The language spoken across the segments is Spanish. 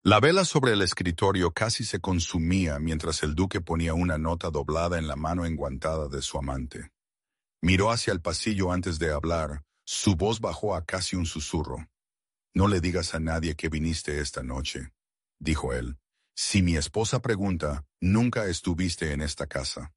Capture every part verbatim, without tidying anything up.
La vela sobre el escritorio casi se consumía mientras el duque ponía una nota doblada en la mano enguantada de su amante. Miró hacia el pasillo antes de hablar. Su voz bajó a casi un susurro. «No le digas a nadie que viniste esta noche», dijo él. «Si mi esposa pregunta, nunca estuviste en esta casa».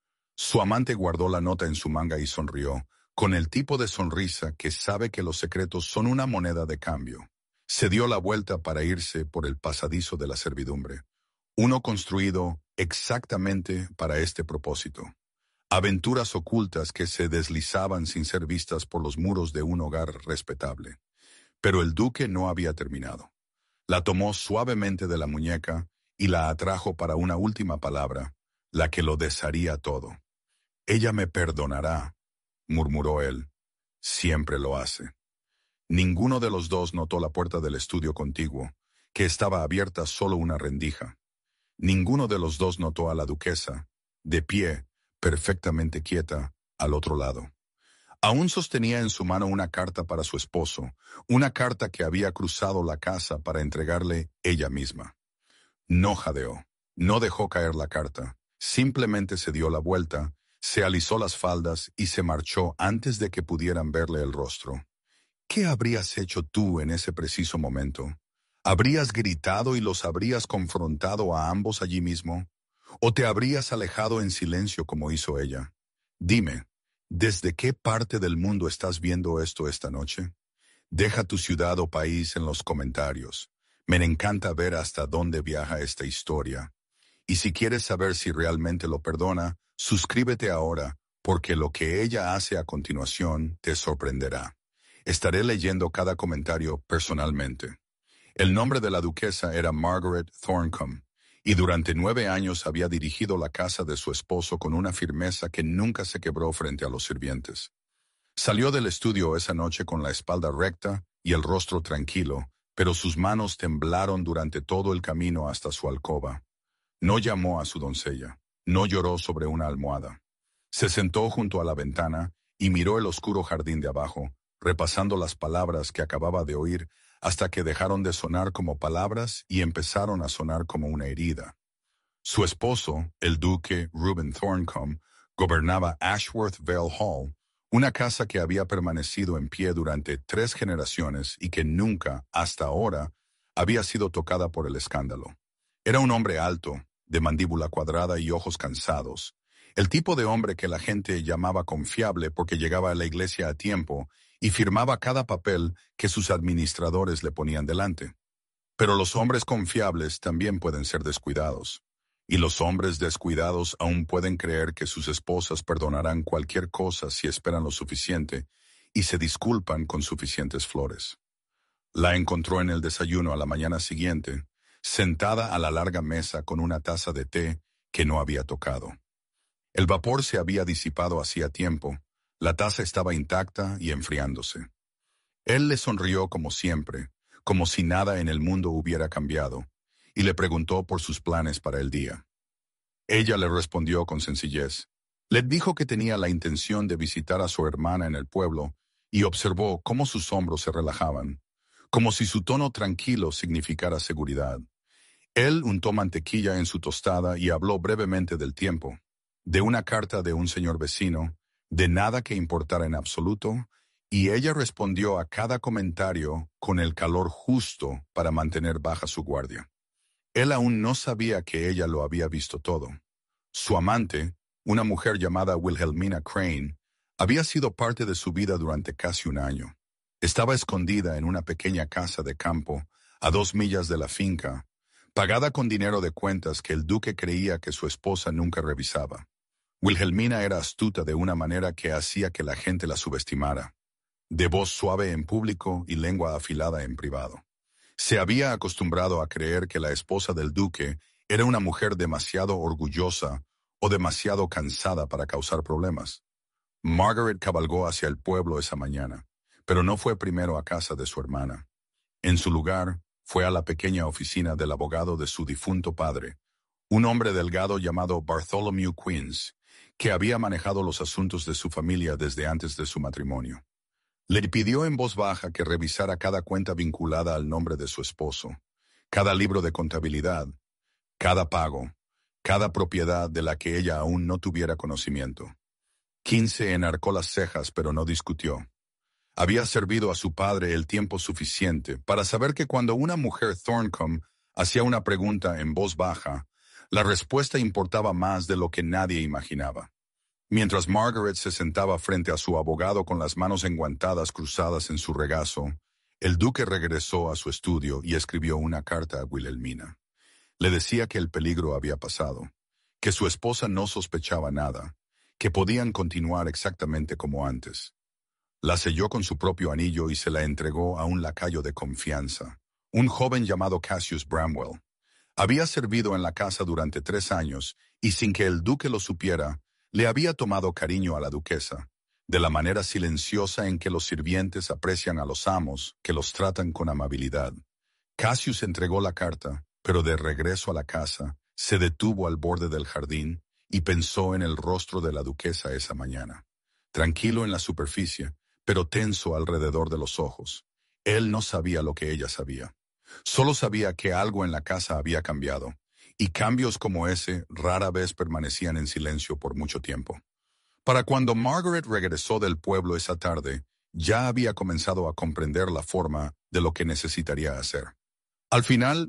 Su amante guardó la nota en su manga y sonrió, con el tipo de sonrisa que sabe que los secretos son una moneda de cambio. Se dio la vuelta para irse por el pasadizo de la servidumbre, uno construido exactamente para este propósito. Aventuras ocultas que se deslizaban sin ser vistas por los muros de un hogar respetable. Pero el duque no había terminado. La tomó suavemente de la muñeca y la atrajo para una última palabra, la que lo desharía todo. «Ella me perdonará», murmuró él. «Siempre lo hace». Ninguno de los dos notó la puerta del estudio contiguo, que estaba abierta solo una rendija. Ninguno de los dos notó a la duquesa, de pie, perfectamente quieta, al otro lado. Aún sostenía en su mano una carta para su esposo, una carta que había cruzado la casa para entregarle ella misma. No jadeó, no dejó caer la carta, simplemente se dio la vuelta, se alisó las faldas y se marchó antes de que pudieran verle el rostro. ¿Qué habrías hecho tú en ese preciso momento? ¿Habrías gritado y los habrías confrontado a ambos allí mismo? ¿O te habrías alejado en silencio como hizo ella? Dime, ¿desde qué parte del mundo estás viendo esto esta noche? Deja tu ciudad o país en los comentarios. Me encanta ver hasta dónde viaja esta historia. Y si quieres saber si realmente lo perdona, suscríbete ahora, porque lo que ella hace a continuación te sorprenderá. Estaré leyendo cada comentario personalmente. El nombre de la duquesa era Margaret Thorncombe, y durante nueve años había dirigido la casa de su esposo con una firmeza que nunca se quebró frente a los sirvientes. Salió del estudio esa noche con la espalda recta y el rostro tranquilo, pero sus manos temblaron durante todo el camino hasta su alcoba. No llamó a su doncella, no lloró sobre una almohada. Se sentó junto a la ventana y miró el oscuro jardín de abajo, repasando las palabras que acababa de oír hasta que dejaron de sonar como palabras y empezaron a sonar como una herida. Su esposo, el duque Reuben Thorncombe, gobernaba Ashworth Vale Hall, una casa que había permanecido en pie durante tres generaciones y que nunca, hasta ahora, había sido tocada por el escándalo. Era un hombre alto, de mandíbula cuadrada y ojos cansados, el tipo de hombre que la gente llamaba confiable porque llegaba a la iglesia a tiempo y firmaba cada papel que sus administradores le ponían delante. Pero los hombres confiables también pueden ser descuidados. Y los hombres descuidados aún pueden creer que sus esposas perdonarán cualquier cosa si esperan lo suficiente y se disculpan con suficientes flores. La encontró en el desayuno a la mañana siguiente, sentada a la larga mesa con una taza de té que no había tocado. El vapor se había disipado hacía tiempo. La taza estaba intacta y enfriándose. Él le sonrió como siempre, como si nada en el mundo hubiera cambiado, y le preguntó por sus planes para el día. Ella le respondió con sencillez. Le dijo que tenía la intención de visitar a su hermana en el pueblo y observó cómo sus hombros se relajaban, como si su tono tranquilo significara seguridad. Él untó mantequilla en su tostada y habló brevemente del tiempo, de una carta de un señor vecino, de nada que importara en absoluto, y ella respondió a cada comentario con el calor justo para mantener baja su guardia. Él aún no sabía que ella lo había visto todo. Su amante, una mujer llamada Wilhelmina Crane, había sido parte de su vida durante casi un año. Estaba escondida en una pequeña casa de campo, a dos millas de la finca, pagada con dinero de cuentas que el duque creía que su esposa nunca revisaba. Wilhelmina era astuta de una manera que hacía que la gente la subestimara, de voz suave en público y lengua afilada en privado. Se había acostumbrado a creer que la esposa del duque era una mujer demasiado orgullosa o demasiado cansada para causar problemas. Margaret cabalgó hacia el pueblo esa mañana, pero no fue primero a casa de su hermana. En su lugar, fue a la pequeña oficina del abogado de su difunto padre, un hombre delgado llamado Bartholomew Queens, que había manejado los asuntos de su familia desde antes de su matrimonio. Le pidió en voz baja que revisara cada cuenta vinculada al nombre de su esposo, cada libro de contabilidad, cada pago, cada propiedad de la que ella aún no tuviera conocimiento. Kinsey enarcó las cejas, pero no discutió. Había servido a su padre el tiempo suficiente para saber que cuando una mujer Thorncombe hacía una pregunta en voz baja, la respuesta importaba más de lo que nadie imaginaba. Mientras Margaret se sentaba frente a su abogado con las manos enguantadas cruzadas en su regazo, el duque regresó a su estudio y escribió una carta a Wilhelmina. Le decía que el peligro había pasado, que su esposa no sospechaba nada, que podían continuar exactamente como antes. La selló con su propio anillo y se la entregó a un lacayo de confianza, un joven llamado Cassius Bramwell. Había servido en la casa durante tres años y sin que el duque lo supiera, le había tomado cariño a la duquesa, de la manera silenciosa en que los sirvientes aprecian a los amos, que los tratan con amabilidad. Cassius entregó la carta, pero de regreso a la casa, se detuvo al borde del jardín y pensó en el rostro de la duquesa esa mañana. Tranquilo en la superficie, pero tenso alrededor de los ojos. Él no sabía lo que ella sabía. Solo sabía que algo en la casa había cambiado, y cambios como ese rara vez permanecían en silencio por mucho tiempo. Para cuando Margaret regresó del pueblo esa tarde, ya había comenzado a comprender la forma de lo que necesitaría hacer. Al final,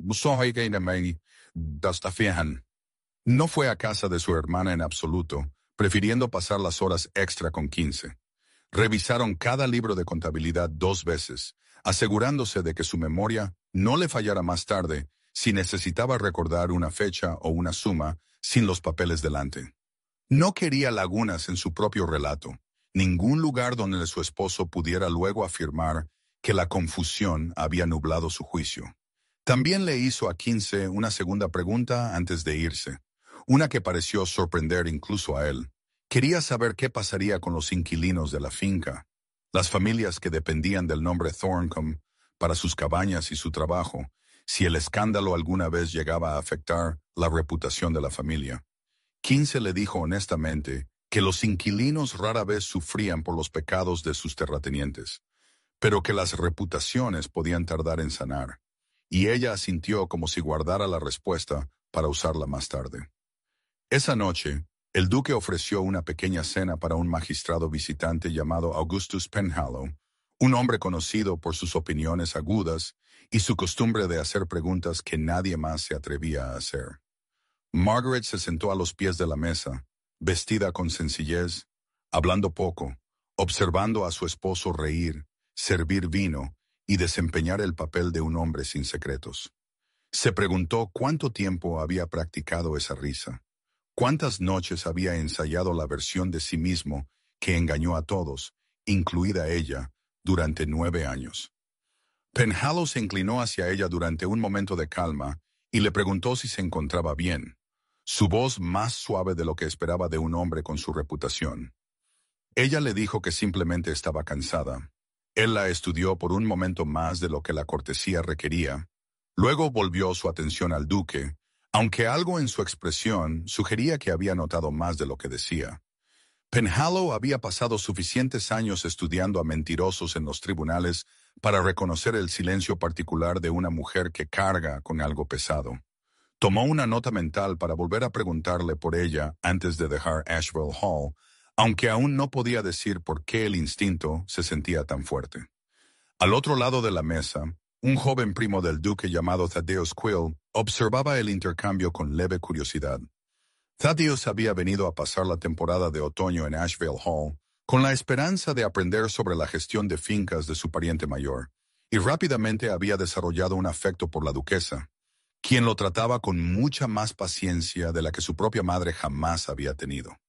no fue a casa de su hermana en absoluto, prefiriendo pasar las horas extra con Kinsey. Revisaron cada libro de contabilidad dos veces, asegurándose de que su memoria no le fallara más tarde si necesitaba recordar una fecha o una suma sin los papeles delante. No quería lagunas en su propio relato, ningún lugar donde su esposo pudiera luego afirmar que la confusión había nublado su juicio. También le hizo a Kinsey una segunda pregunta antes de irse, una que pareció sorprender incluso a él. Quería saber qué pasaría con los inquilinos de la finca, las familias que dependían del nombre Thorncombe para sus cabañas y su trabajo, si el escándalo alguna vez llegaba a afectar la reputación de la familia. Kinsey le dijo honestamente que los inquilinos rara vez sufrían por los pecados de sus terratenientes, pero que las reputaciones podían tardar en sanar, y ella asintió como si guardara la respuesta para usarla más tarde. Esa noche, el duque ofreció una pequeña cena para un magistrado visitante llamado Augustus Penhallow, un hombre conocido por sus opiniones agudas y su costumbre de hacer preguntas que nadie más se atrevía a hacer. Margaret se sentó a los pies de la mesa, vestida con sencillez, hablando poco, observando a su esposo reír, servir vino y desempeñar el papel de un hombre sin secretos. Se preguntó cuánto tiempo había practicado esa risa, cuántas noches había ensayado la versión de sí mismo que engañó a todos, incluida ella, durante nueve años. Penhallow se inclinó hacia ella durante un momento de calma y le preguntó si se encontraba bien, su voz más suave de lo que esperaba de un hombre con su reputación. Ella le dijo que simplemente estaba cansada. Él la estudió por un momento más de lo que la cortesía requería. Luego volvió su atención al duque, aunque algo en su expresión sugería que había notado más de lo que decía. Penhallow había pasado suficientes años estudiando a mentirosos en los tribunales para reconocer el silencio particular de una mujer que carga con algo pesado. Tomó una nota mental para volver a preguntarle por ella antes de dejar Asheville Hall, aunque aún no podía decir por qué el instinto se sentía tan fuerte. Al otro lado de la mesa, un joven primo del duque llamado Thaddeus Quill observaba el intercambio con leve curiosidad. Thaddeus había venido a pasar la temporada de otoño en Asheville Hall con la esperanza de aprender sobre la gestión de fincas de su pariente mayor, y rápidamente había desarrollado un afecto por la duquesa, quien lo trataba con mucha más paciencia de la que su propia madre jamás había tenido.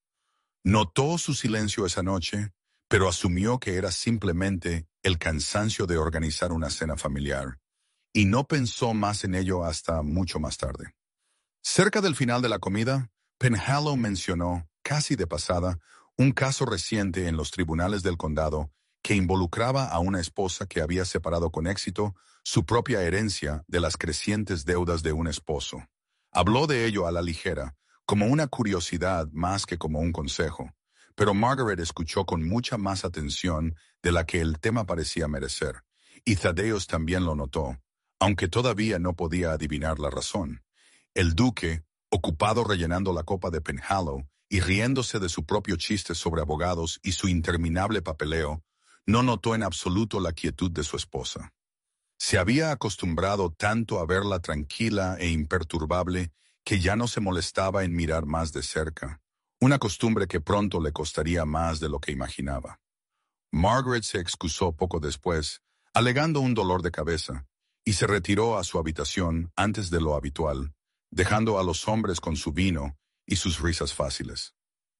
Notó su silencio esa noche, pero asumió que era simplemente el cansancio de organizar una cena familiar, y no pensó más en ello hasta mucho más tarde. Cerca del final de la comida, Penhallow mencionó, casi de pasada, un caso reciente en los tribunales del condado que involucraba a una esposa que había separado con éxito su propia herencia de las crecientes deudas de un esposo. Habló de ello a la ligera, como una curiosidad más que como un consejo, pero Margaret escuchó con mucha más atención de la que el tema parecía merecer, y Thaddeus también lo notó, aunque todavía no podía adivinar la razón. El duque, ocupado rellenando la copa de Penhallow y riéndose de su propio chiste sobre abogados y su interminable papeleo, no notó en absoluto la quietud de su esposa. Se había acostumbrado tanto a verla tranquila e imperturbable que ya no se molestaba en mirar más de cerca, una costumbre que pronto le costaría más de lo que imaginaba. Margaret se excusó poco después, alegando un dolor de cabeza, y se retiró a su habitación antes de lo habitual, dejando a los hombres con su vino y sus risas fáciles.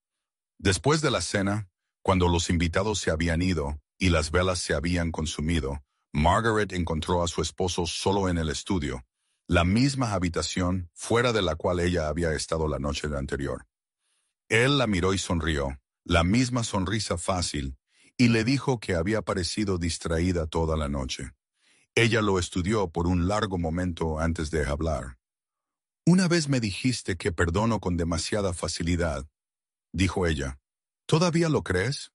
Después de la cena, cuando los invitados se habían ido y las velas se habían consumido, Margaret encontró a su esposo solo en el estudio, la misma habitación fuera de la cual ella había estado la noche anterior. Él la miró y sonrió, la misma sonrisa fácil, y le dijo que había parecido distraída toda la noche. Ella lo estudió por un largo momento antes de hablar. «Una vez me dijiste que perdono con demasiada facilidad», dijo ella. «¿Todavía lo crees?»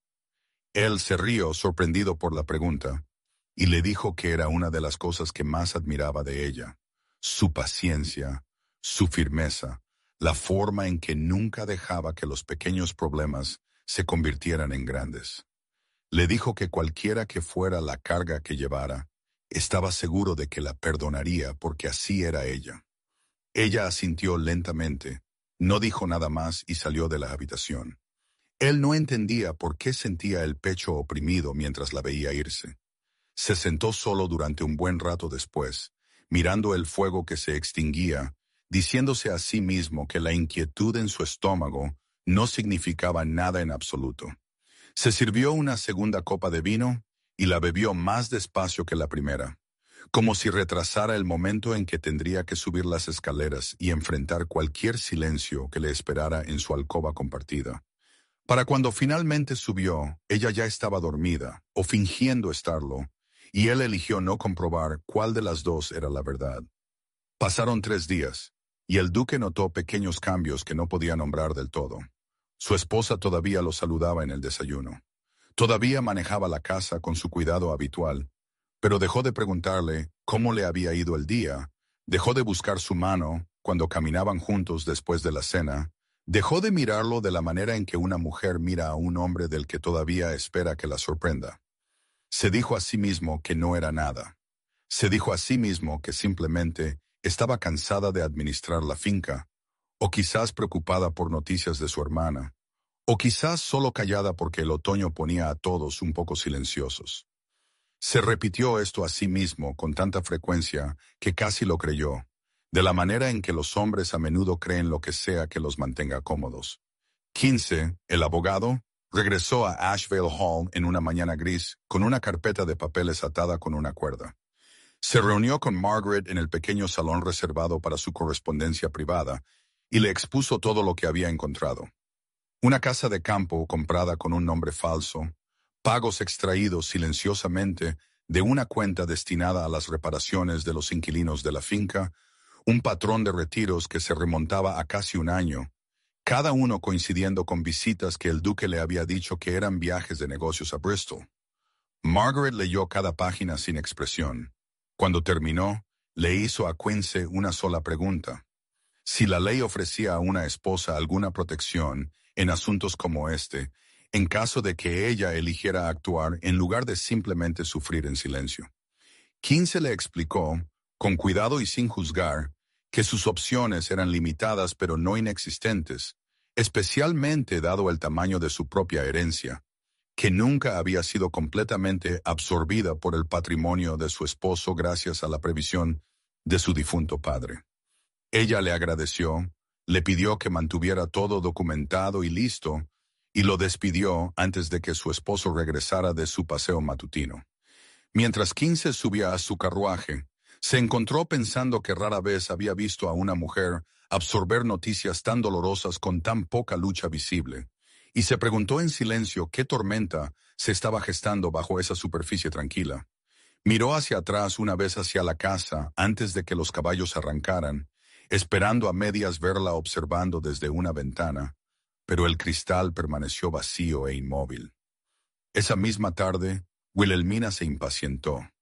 Él se rió, sorprendido por la pregunta, y le dijo que era una de las cosas que más admiraba de ella: su paciencia, su firmeza, la forma en que nunca dejaba que los pequeños problemas se convirtieran en grandes. Le dijo que cualquiera que fuera la carga que llevara, estaba seguro de que la perdonaría porque así era ella. Ella asintió lentamente, no dijo nada más y salió de la habitación. Él no entendía por qué sentía el pecho oprimido mientras la veía irse. Se sentó solo durante un buen rato después, mirando el fuego que se extinguía, diciéndose a sí mismo que la inquietud en su estómago no significaba nada en absoluto. Se sirvió una segunda copa de vino y la bebió más despacio que la primera, como si retrasara el momento en que tendría que subir las escaleras y enfrentar cualquier silencio que le esperara en su alcoba compartida. Para cuando finalmente subió, ella ya estaba dormida, o fingiendo estarlo, y él eligió no comprobar cuál de las dos era la verdad. Pasaron tres días, y el duque notó pequeños cambios que no podía nombrar del todo. Su esposa todavía lo saludaba en el desayuno. Todavía manejaba la casa con su cuidado habitual, pero dejó de preguntarle cómo le había ido el día, dejó de buscar su mano cuando caminaban juntos después de la cena, dejó de mirarlo de la manera en que una mujer mira a un hombre del que todavía espera que la sorprenda. Se dijo a sí mismo que no era nada. Se dijo a sí mismo que simplemente estaba cansada de administrar la finca, o quizás preocupada por noticias de su hermana, o quizás solo callada porque el otoño ponía a todos un poco silenciosos. Se repitió esto a sí mismo con tanta frecuencia que casi lo creyó, de la manera en que los hombres a menudo creen lo que sea que los mantenga cómodos. Quince, el abogado, regresó a Ashvale Hall en una mañana gris con una carpeta de papeles atada con una cuerda. Se reunió con Margaret en el pequeño salón reservado para su correspondencia privada y le expuso todo lo que había encontrado. Una casa de campo comprada con un nombre falso, pagos extraídos silenciosamente de una cuenta destinada a las reparaciones de los inquilinos de la finca, un patrón de retiros que se remontaba a casi un año, cada uno coincidiendo con visitas que el duque le había dicho que eran viajes de negocios a Bristol. Margaret leyó cada página sin expresión. Cuando terminó, le hizo a Quince una sola pregunta. Si la ley ofrecía a una esposa alguna protección en asuntos como este, en caso de que ella eligiera actuar en lugar de simplemente sufrir en silencio. Quince le explicó, con cuidado y sin juzgar, que sus opciones eran limitadas pero no inexistentes, especialmente dado el tamaño de su propia herencia, que nunca había sido completamente absorbida por el patrimonio de su esposo gracias a la previsión de su difunto padre. Ella le agradeció, le pidió que mantuviera todo documentado y listo, y lo despidió antes de que su esposo regresara de su paseo matutino. Mientras Quince subía a su carruaje, se encontró pensando que rara vez había visto a una mujer absorber noticias tan dolorosas con tan poca lucha visible, y se preguntó en silencio qué tormenta se estaba gestando bajo esa superficie tranquila. Miró hacia atrás una vez hacia la casa antes de que los caballos arrancaran, esperando a medias verla observando desde una ventana, pero el cristal permaneció vacío e inmóvil. Esa misma tarde, Wilhelmina se impacientó.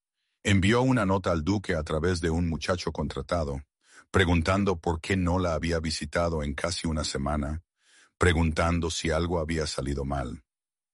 Envió una nota al duque a través de un muchacho contratado, preguntando por qué no la había visitado en casi una semana, preguntando si algo había salido mal.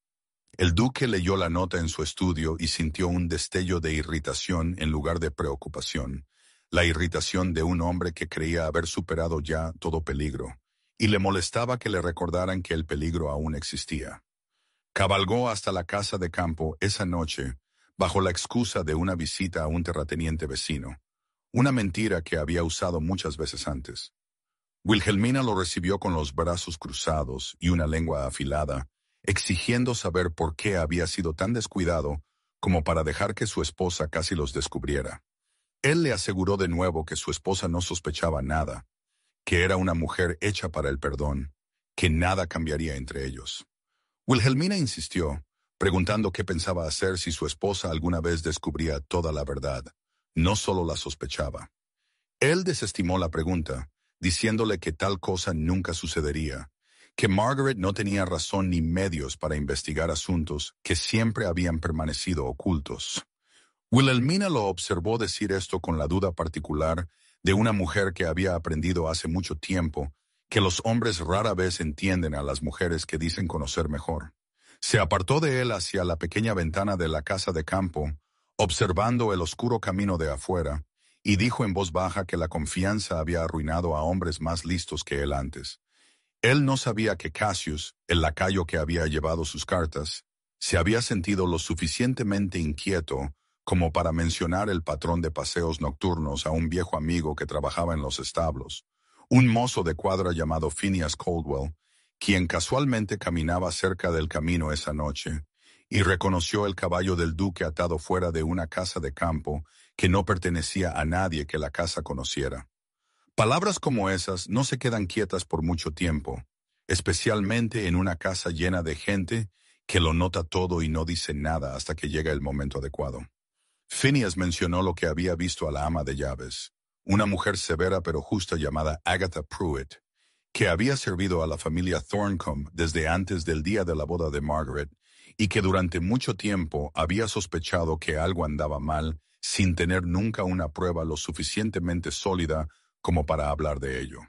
El duque leyó la nota en su estudio y sintió un destello de irritación en lugar de preocupación, la irritación de un hombre que creía haber superado ya todo peligro, y le molestaba que le recordaran que el peligro aún existía. Cabalgó hasta la casa de campo esa noche, bajo la excusa de una visita a un terrateniente vecino, una mentira que había usado muchas veces antes. Wilhelmina lo recibió con los brazos cruzados y una lengua afilada, exigiendo saber por qué había sido tan descuidado como para dejar que su esposa casi los descubriera. Él le aseguró de nuevo que su esposa no sospechaba nada, que era una mujer hecha para el perdón, que nada cambiaría entre ellos. Wilhelmina insistió, preguntando qué pensaba hacer si su esposa alguna vez descubría toda la verdad. No solo la sospechaba. Él desestimó la pregunta, diciéndole que tal cosa nunca sucedería, que Margaret no tenía razón ni medios para investigar asuntos que siempre habían permanecido ocultos. Wilhelmina lo observó decir esto con la duda particular de una mujer que había aprendido hace mucho tiempo que los hombres rara vez entienden a las mujeres que dicen conocer mejor. Se apartó de él hacia la pequeña ventana de la casa de campo, observando el oscuro camino de afuera, y dijo en voz baja que la confianza había arruinado a hombres más listos que él antes. Él no sabía que Cassius, el lacayo que había llevado sus cartas, se había sentido lo suficientemente inquieto como para mencionar el patrón de paseos nocturnos a un viejo amigo que trabajaba en los establos, un mozo de cuadra llamado Phineas Caldwell, quien casualmente caminaba cerca del camino esa noche, y reconoció el caballo del duque atado fuera de una casa de campo que no pertenecía a nadie que la casa conociera. Palabras como esas no se quedan quietas por mucho tiempo, especialmente en una casa llena de gente que lo nota todo y no dice nada hasta que llega el momento adecuado. Phineas mencionó lo que había visto a la ama de llaves, una mujer severa pero justa llamada Agatha Pruitt, que había servido a la familia Thorncombe desde antes del día de la boda de Margaret y que durante mucho tiempo había sospechado que algo andaba mal sin tener nunca una prueba lo suficientemente sólida como para hablar de ello.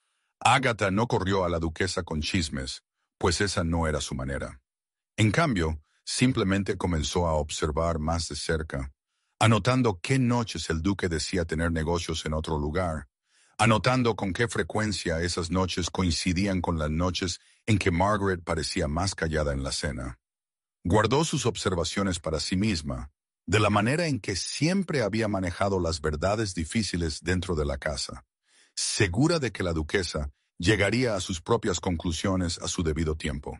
Agatha no corrió a la duquesa con chismes, pues esa no era su manera. En cambio, simplemente comenzó a observar más de cerca, anotando qué noches el duque decía tener negocios en otro lugar, anotando con qué frecuencia esas noches coincidían con las noches en que Margaret parecía más callada en la cena. Guardó sus observaciones para sí misma, de la manera en que siempre había manejado las verdades difíciles dentro de la casa, segura de que la duquesa llegaría a sus propias conclusiones a su debido tiempo.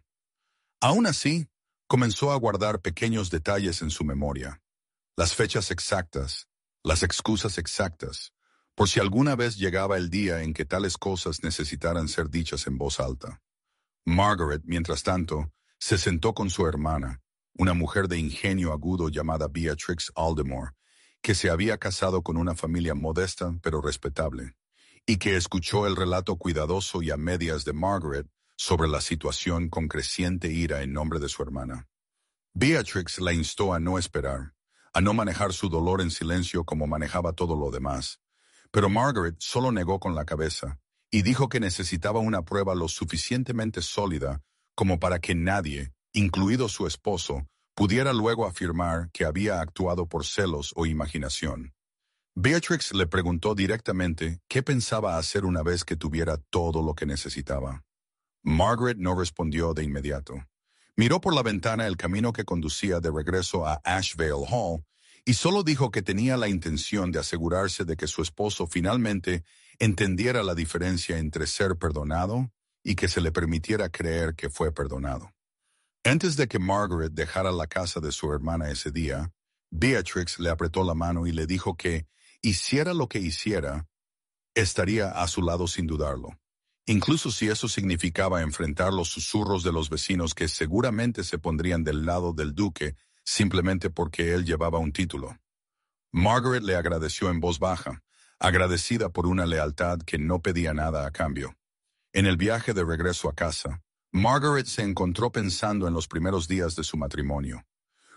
Aún así, comenzó a guardar pequeños detalles en su memoria, las fechas exactas, las excusas exactas, por si alguna vez llegaba el día en que tales cosas necesitaran ser dichas en voz alta. Margaret, mientras tanto, se sentó con su hermana, una mujer de ingenio agudo llamada Beatrix Aldermore, que se había casado con una familia modesta pero respetable, y que escuchó el relato cuidadoso y a medias de Margaret sobre la situación con creciente ira en nombre de su hermana. Beatrix la instó a no esperar, a no manejar su dolor en silencio como manejaba todo lo demás, pero Margaret solo negó con la cabeza y dijo que necesitaba una prueba lo suficientemente sólida como para que nadie, incluido su esposo, pudiera luego afirmar que había actuado por celos o imaginación. Beatrix le preguntó directamente qué pensaba hacer una vez que tuviera todo lo que necesitaba. Margaret no respondió de inmediato. Miró por la ventana el camino que conducía de regreso a Ashvale Hall y solo dijo que tenía la intención de asegurarse de que su esposo finalmente entendiera la diferencia entre ser perdonado y que se le permitiera creer que fue perdonado. Antes de que Margaret dejara la casa de su hermana ese día, Beatrix le apretó la mano y le dijo que, hiciera lo que hiciera, estaría a su lado sin dudarlo, incluso si eso significaba enfrentar los susurros de los vecinos que seguramente se pondrían del lado del duque simplemente porque él llevaba un título. Margaret le agradeció en voz baja, agradecida por una lealtad que no pedía nada a cambio. En el viaje de regreso a casa, Margaret se encontró pensando en los primeros días de su matrimonio.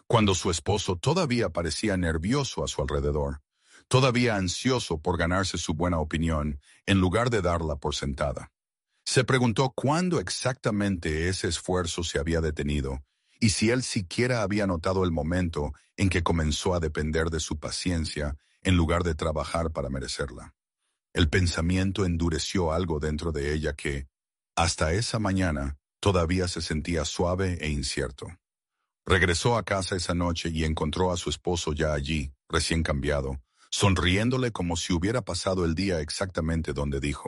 cuando su esposo todavía parecía nervioso a su alrededor, todavía ansioso por ganarse su buena opinión, en lugar de darla por sentada. Se preguntó cuándo exactamente ese esfuerzo se había detenido, y si él siquiera había notado el momento en que comenzó a depender de su paciencia en lugar de trabajar para merecerla. El pensamiento endureció algo dentro de ella que, hasta esa mañana, todavía se sentía suave e incierto. Regresó a casa esa noche y encontró a su esposo ya allí, recién cambiado, sonriéndole como si hubiera pasado el día exactamente donde dijo.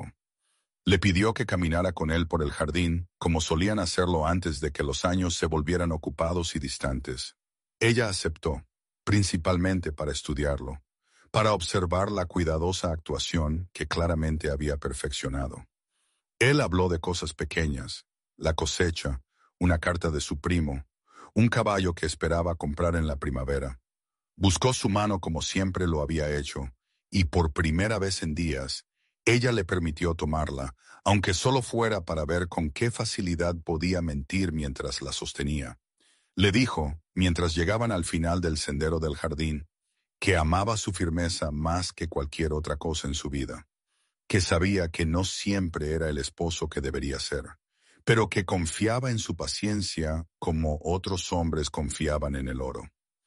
Le pidió que caminara con él por el jardín, como solían hacerlo antes de que los años se volvieran ocupados y distantes. Ella aceptó, principalmente para estudiarlo, para observar la cuidadosa actuación que claramente había perfeccionado. Él habló de cosas pequeñas, la cosecha, una carta de su primo, un caballo que esperaba comprar en la primavera. Buscó su mano como siempre lo había hecho, y por primera vez en días, ella le permitió tomarla, aunque solo fuera para ver con qué facilidad podía mentir mientras la sostenía. Le dijo, mientras llegaban al final del sendero del jardín, que amaba su firmeza más que cualquier otra cosa en su vida, que sabía que no siempre era el esposo que debería ser, pero que confiaba en su paciencia como otros hombres confiaban en el oro.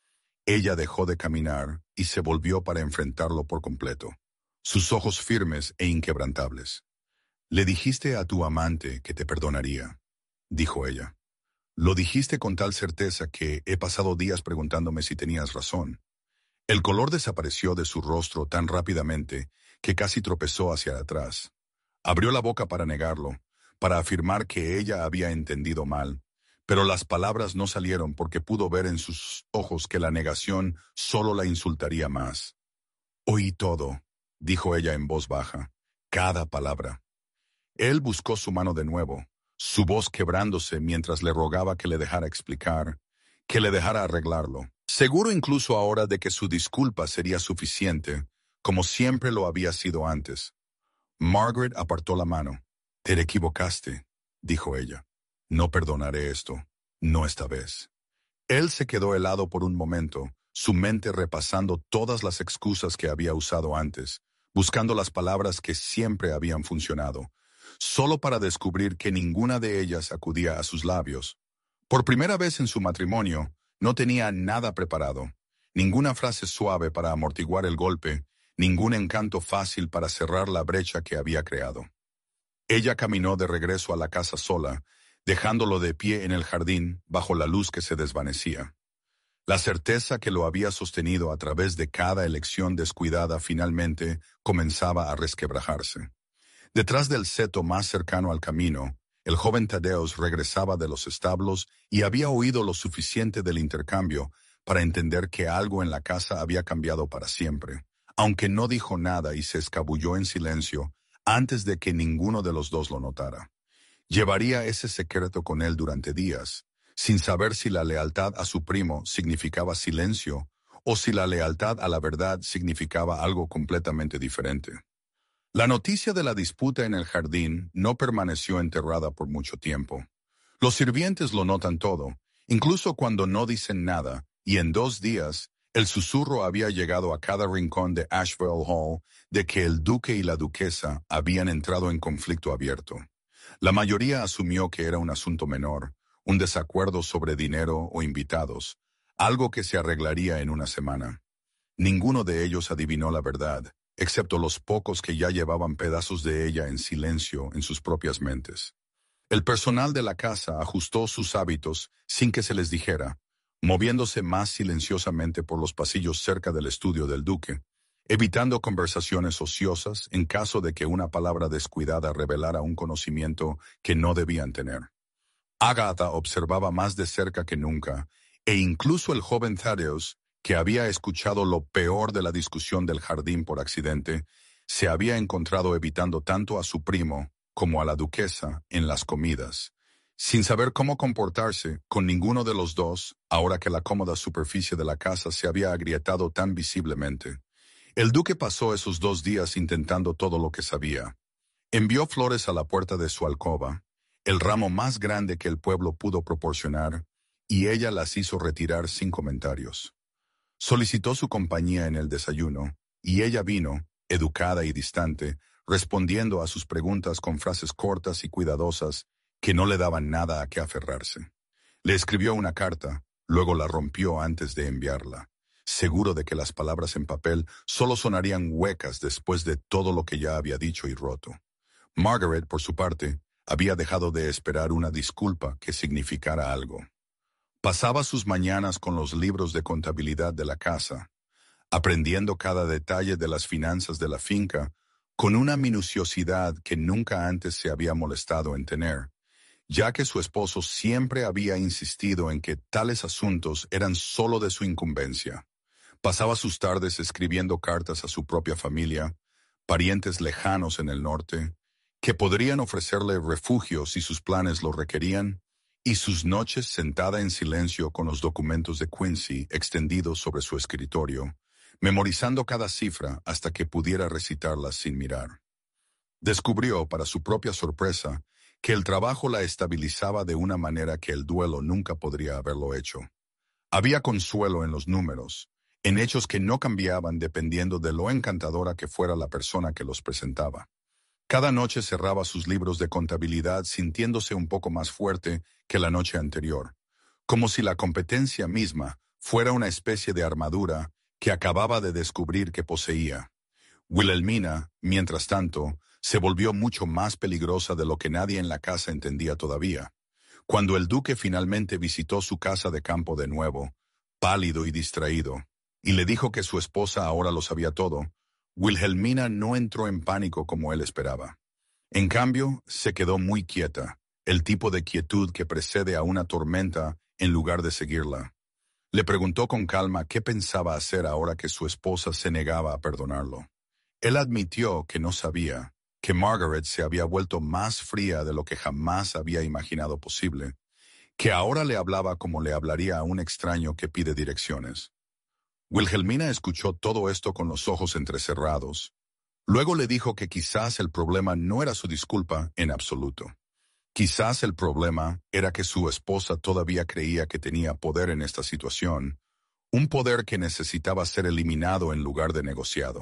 Ella dejó de caminar y se volvió para enfrentarlo por completo, sus ojos firmes e inquebrantables. «Le dijiste a tu amante que te perdonaría», dijo ella. «Lo dijiste con tal certeza que he pasado días preguntándome si tenías razón». El color desapareció de su rostro tan rápidamente que casi tropezó hacia atrás. Abrió la boca para negarlo, para afirmar que ella había entendido mal, pero las palabras no salieron porque pudo ver en sus ojos que la negación solo la insultaría más. «Oí todo», dijo ella en voz baja, «cada palabra». Él buscó su mano de nuevo, su voz quebrándose mientras le rogaba que le dejara explicar, que le dejara arreglarlo. Seguro incluso ahora de que su disculpa sería suficiente, como siempre lo había sido antes. Margaret apartó la mano. «Te equivocaste», dijo ella. «No perdonaré esto, no esta vez». Él se quedó helado por un momento, su mente repasando todas las excusas que había usado antes, buscando las palabras que siempre habían funcionado, solo para descubrir que ninguna de ellas acudía a sus labios. Por primera vez en su matrimonio, no tenía nada preparado, ninguna frase suave para amortiguar el golpe, ningún encanto fácil para cerrar la brecha que había creado. Ella caminó de regreso a la casa sola, dejándolo de pie en el jardín bajo la luz que se desvanecía. La certeza que lo había sostenido a través de cada elección descuidada finalmente comenzaba a resquebrajarse. Detrás del seto más cercano al camino, el joven Thaddeus regresaba de los establos y había oído lo suficiente del intercambio para entender que algo en la casa había cambiado para siempre, aunque no dijo nada y se escabulló en silencio antes de que ninguno de los dos lo notara. Llevaría ese secreto con él durante días, sin saber si la lealtad a su primo significaba silencio o si la lealtad a la verdad significaba algo completamente diferente. La noticia de la disputa en el jardín no permaneció enterrada por mucho tiempo. Los sirvientes lo notan todo, incluso cuando no dicen nada, y en dos días, el susurro había llegado a cada rincón de Asheville Hall de que el duque y la duquesa habían entrado en conflicto abierto. La mayoría asumió que era un asunto menor, un desacuerdo sobre dinero o invitados, algo que se arreglaría en una semana. Ninguno de ellos adivinó la verdad, excepto los pocos que ya llevaban pedazos de ella en silencio en sus propias mentes. El personal de la casa ajustó sus hábitos sin que se les dijera, moviéndose más silenciosamente por los pasillos cerca del estudio del duque, evitando conversaciones ociosas en caso de que una palabra descuidada revelara un conocimiento que no debían tener. Agatha observaba más de cerca que nunca, e incluso el joven Thaddeus, que había escuchado lo peor de la discusión del jardín por accidente, se había encontrado evitando tanto a su primo como a la duquesa en las comidas, sin saber cómo comportarse con ninguno de los dos, ahora que la cómoda superficie de la casa se había agrietado tan visiblemente. El duque pasó esos dos días intentando todo lo que sabía. Envió flores a la puerta de su alcoba, el ramo más grande que el pueblo pudo proporcionar, y ella las hizo retirar sin comentarios. Solicitó su compañía en el desayuno, y ella vino, educada y distante, respondiendo a sus preguntas con frases cortas y cuidadosas que no le daban nada a qué aferrarse. Le escribió una carta, luego la rompió antes de enviarla, seguro de que las palabras en papel solo sonarían huecas después de todo lo que ya había dicho y roto. Margaret, por su parte, había dejado de esperar una disculpa que significara algo. Pasaba sus mañanas con los libros de contabilidad de la casa, aprendiendo cada detalle de las finanzas de la finca con una minuciosidad que nunca antes se había molestado en tener, ya que su esposo siempre había insistido en que tales asuntos eran solo de su incumbencia. Pasaba sus tardes escribiendo cartas a su propia familia, parientes lejanos en el norte, que podrían ofrecerle refugio si sus planes lo requerían, y sus noches sentada en silencio con los documentos de Quincy extendidos sobre su escritorio, memorizando cada cifra hasta que pudiera recitarlas sin mirar. Descubrió, para su propia sorpresa, que el trabajo la estabilizaba de una manera que el duelo nunca podría haberlo hecho. Había consuelo en los números, en hechos que no cambiaban dependiendo de lo encantadora que fuera la persona que los presentaba. Cada noche cerraba sus libros de contabilidad sintiéndose un poco más fuerte que la noche anterior, como si la competencia misma fuera una especie de armadura que acababa de descubrir que poseía. Wilhelmina, mientras tanto, se volvió mucho más peligrosa de lo que nadie en la casa entendía todavía. Cuando el duque finalmente visitó su casa de campo de nuevo, pálido y distraído, y le dijo que su esposa ahora lo sabía todo, Wilhelmina no entró en pánico como él esperaba. En cambio, se quedó muy quieta, el tipo de quietud que precede a una tormenta en lugar de seguirla. Le preguntó con calma qué pensaba hacer ahora que su esposa se negaba a perdonarlo. Él admitió que no sabía, que Margaret se había vuelto más fría de lo que jamás había imaginado posible, que ahora le hablaba como le hablaría a un extraño que pide direcciones. Wilhelmina escuchó todo esto con los ojos entrecerrados. Luego le dijo que quizás el problema no era su disculpa en absoluto. Quizás el problema era que su esposa todavía creía que tenía poder en esta situación, un poder que necesitaba ser eliminado en lugar de negociado.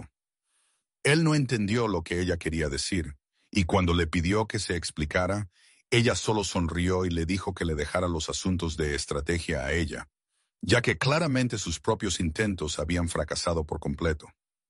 Él no entendió lo que ella quería decir, y cuando le pidió que se explicara, ella solo sonrió y le dijo que le dejara los asuntos de estrategia a ella, ya que claramente sus propios intentos habían fracasado por completo.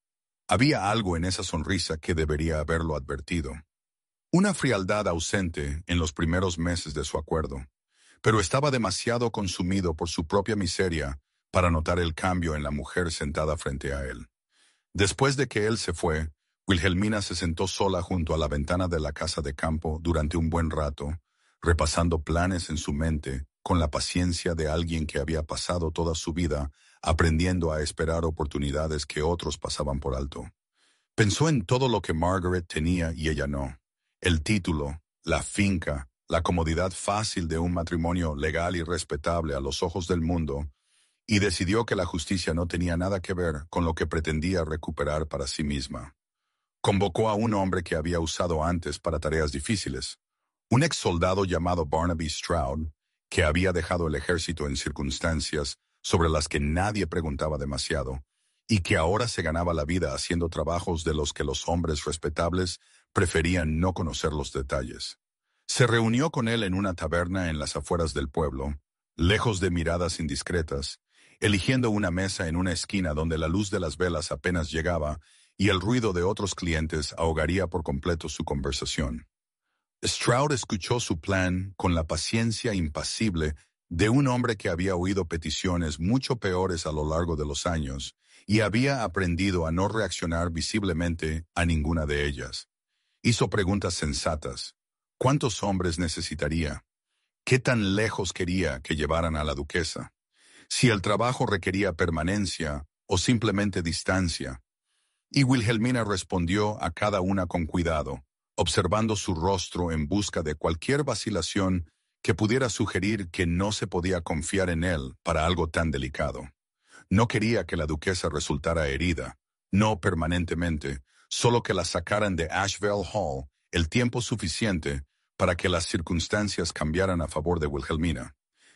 Había algo en esa sonrisa que debería haberlo advertido. Una frialdad ausente en los primeros meses de su acuerdo, pero estaba demasiado consumido por su propia miseria para notar el cambio en la mujer sentada frente a él. Después de que él se fue, Wilhelmina se sentó sola junto a la ventana de la casa de campo durante un buen rato, repasando planes en su mente con la paciencia de alguien que había pasado toda su vida aprendiendo a esperar oportunidades que otros pasaban por alto. Pensó en todo lo que Margaret tenía y ella no. El título, la finca, la comodidad fácil de un matrimonio legal y respetable a los ojos del mundo, y decidió que la justicia no tenía nada que ver con lo que pretendía recuperar para sí misma. Convocó a un hombre que había usado antes para tareas difíciles, un ex soldado llamado Barnaby Stroud, que había dejado el ejército en circunstancias sobre las que nadie preguntaba demasiado, y que ahora se ganaba la vida haciendo trabajos de los que los hombres respetables preferían no conocer los detalles. Se reunió con él en una taberna en las afueras del pueblo, lejos de miradas indiscretas, eligiendo una mesa en una esquina donde la luz de las velas apenas llegaba y el ruido de otros clientes ahogaría por completo su conversación. Stroud escuchó su plan con la paciencia impasible de un hombre que había oído peticiones mucho peores a lo largo de los años y había aprendido a no reaccionar visiblemente a ninguna de ellas. Hizo preguntas sensatas. ¿Cuántos hombres necesitaría? ¿Qué tan lejos quería que llevaran a la duquesa? Si el trabajo requería permanencia o simplemente distancia. Y Wilhelmina respondió a cada una con cuidado, observando su rostro en busca de cualquier vacilación que pudiera sugerir que no se podía confiar en él para algo tan delicado. No quería que la duquesa resultara herida, no permanentemente, solo que la sacaran de Asheville Hall el tiempo suficiente para que las circunstancias cambiaran a favor de Wilhelmina.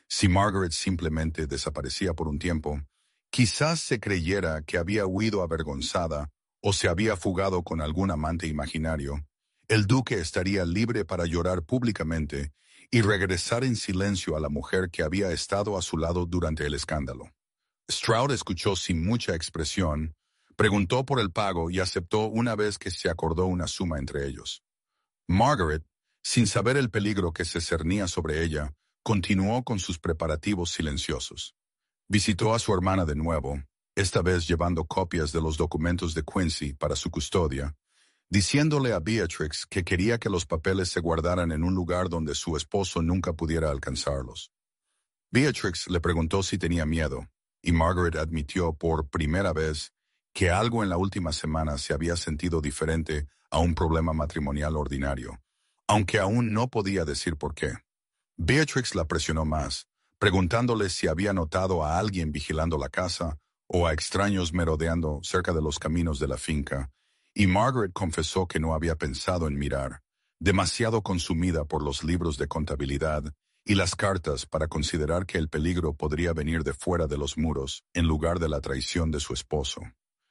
Si Margaret simplemente desaparecía por un tiempo, quizás se creyera que había huido avergonzada o se había fugado con algún amante imaginario. El duque estaría libre para llorar públicamente y regresar en silencio a la mujer que había estado a su lado durante el escándalo. Stroud escuchó sin mucha expresión, preguntó por el pago y aceptó una vez que se acordó una suma entre ellos. Margaret, sin saber el peligro que se cernía sobre ella, continuó con sus preparativos silenciosos. Visitó a su hermana de nuevo, esta vez llevando copias de los documentos de Quincy para su custodia, diciéndole a Beatrix que quería que los papeles se guardaran en un lugar donde su esposo nunca pudiera alcanzarlos. Beatrix le preguntó si tenía miedo, y Margaret admitió por primera vez que algo en la última semana se había sentido diferente a un problema matrimonial ordinario, aunque aún no podía decir por qué. Beatrix la presionó más, preguntándole si había notado a alguien vigilando la casa o a extraños merodeando cerca de los caminos de la finca, y Margaret confesó que no había pensado en mirar, demasiado consumida por los libros de contabilidad y las cartas para considerar que el peligro podría venir de fuera de los muros en lugar de la traición de su esposo.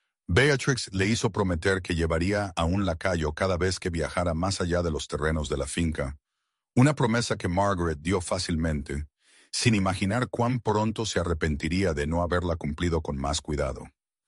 Beatrix le hizo prometer que llevaría a un lacayo cada vez que viajara más allá de los terrenos de la finca, una promesa que Margaret dio fácilmente, sin imaginar cuán pronto se arrepentiría de no haberla cumplido con más cuidado.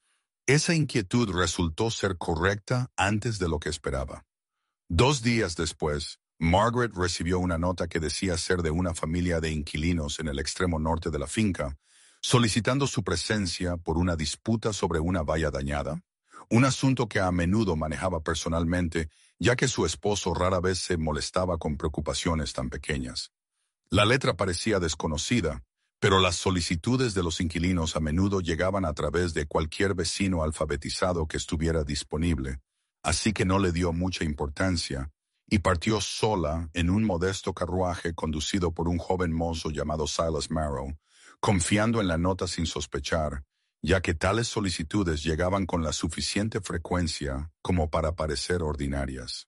Esa inquietud resultó ser correcta antes de lo que esperaba. Dos días después, Margaret recibió una nota que decía ser de una familia de inquilinos en el extremo norte de la finca, solicitando su presencia por una disputa sobre una valla dañada, un asunto que a menudo manejaba personalmente, ya que su esposo rara vez se molestaba con preocupaciones tan pequeñas. La letra parecía desconocida, pero las solicitudes de los inquilinos a menudo llegaban a través de cualquier vecino alfabetizado que estuviera disponible, así que no le dio mucha importancia, y partió sola en un modesto carruaje conducido por un joven mozo llamado Silas Marrow, confiando en la nota sin sospechar, ya que tales solicitudes llegaban con la suficiente frecuencia como para parecer ordinarias.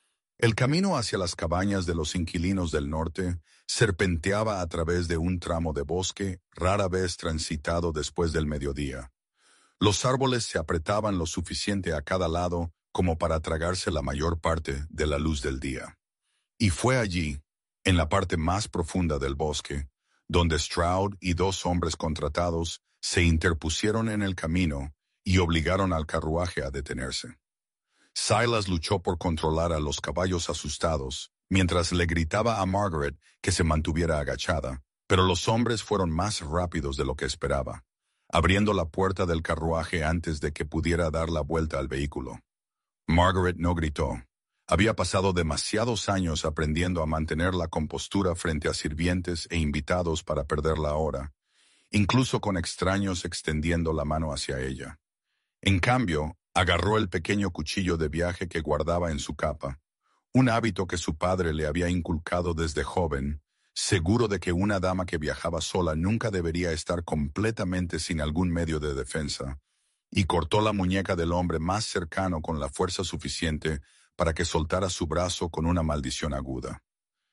El camino hacia las cabañas de los inquilinos del norte serpenteaba a través de un tramo de bosque rara vez transitado después del mediodía. Los árboles se apretaban lo suficiente a cada lado como para tragarse la mayor parte de la luz del día. Y fue allí, en la parte más profunda del bosque, donde Stroud y dos hombres contratados se interpusieron en el camino y obligaron al carruaje a detenerse. Silas luchó por controlar a los caballos asustados, mientras le gritaba a Margaret que se mantuviera agachada, pero los hombres fueron más rápidos de lo que esperaba, abriendo la puerta del carruaje antes de que pudiera dar la vuelta al vehículo. Margaret no gritó. Había pasado demasiados años aprendiendo a mantener la compostura frente a sirvientes e invitados para perderla ahora, incluso con extraños extendiendo la mano hacia ella. En cambio, agarró el pequeño cuchillo de viaje que guardaba en su capa, un hábito que su padre le había inculcado desde joven, seguro de que una dama que viajaba sola nunca debería estar completamente sin algún medio de defensa, y cortó la muñeca del hombre más cercano con la fuerza suficiente para que soltara su brazo con una maldición aguda.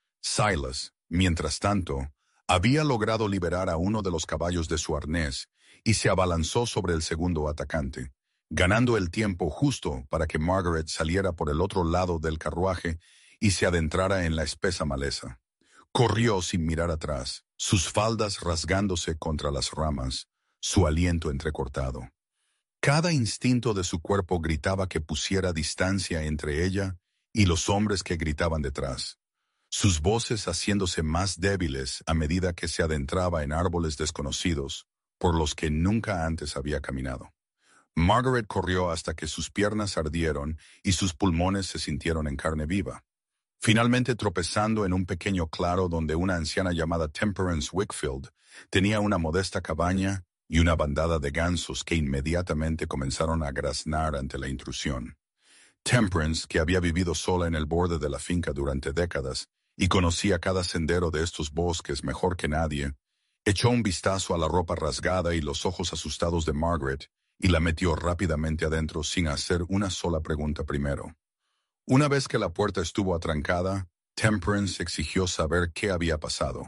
Silas, mientras tanto, había logrado liberar a uno de los caballos de su arnés y se abalanzó sobre el segundo atacante, ganando el tiempo justo para que Margaret saliera por el otro lado del carruaje y se adentrara en la espesa maleza. Corrió sin mirar atrás, sus faldas rasgándose contra las ramas, su aliento entrecortado. Cada instinto de su cuerpo gritaba que pusiera distancia entre ella y los hombres que gritaban detrás, sus voces haciéndose más débiles a medida que se adentraba en árboles desconocidos por los que nunca antes había caminado. Margaret corrió hasta que sus piernas ardieron y sus pulmones se sintieron en carne viva. Finalmente tropezando en un pequeño claro donde una anciana llamada Temperance Wickfield tenía una modesta cabaña y una bandada de gansos que inmediatamente comenzaron a graznar ante la intrusión. Temperance, que había vivido sola en el borde de la finca durante décadas y conocía cada sendero de estos bosques mejor que nadie, echó un vistazo a la ropa rasgada y los ojos asustados de Margaret y la metió rápidamente adentro sin hacer una sola pregunta primero. Una vez que la puerta estuvo atrancada, Temperance exigió saber qué había pasado,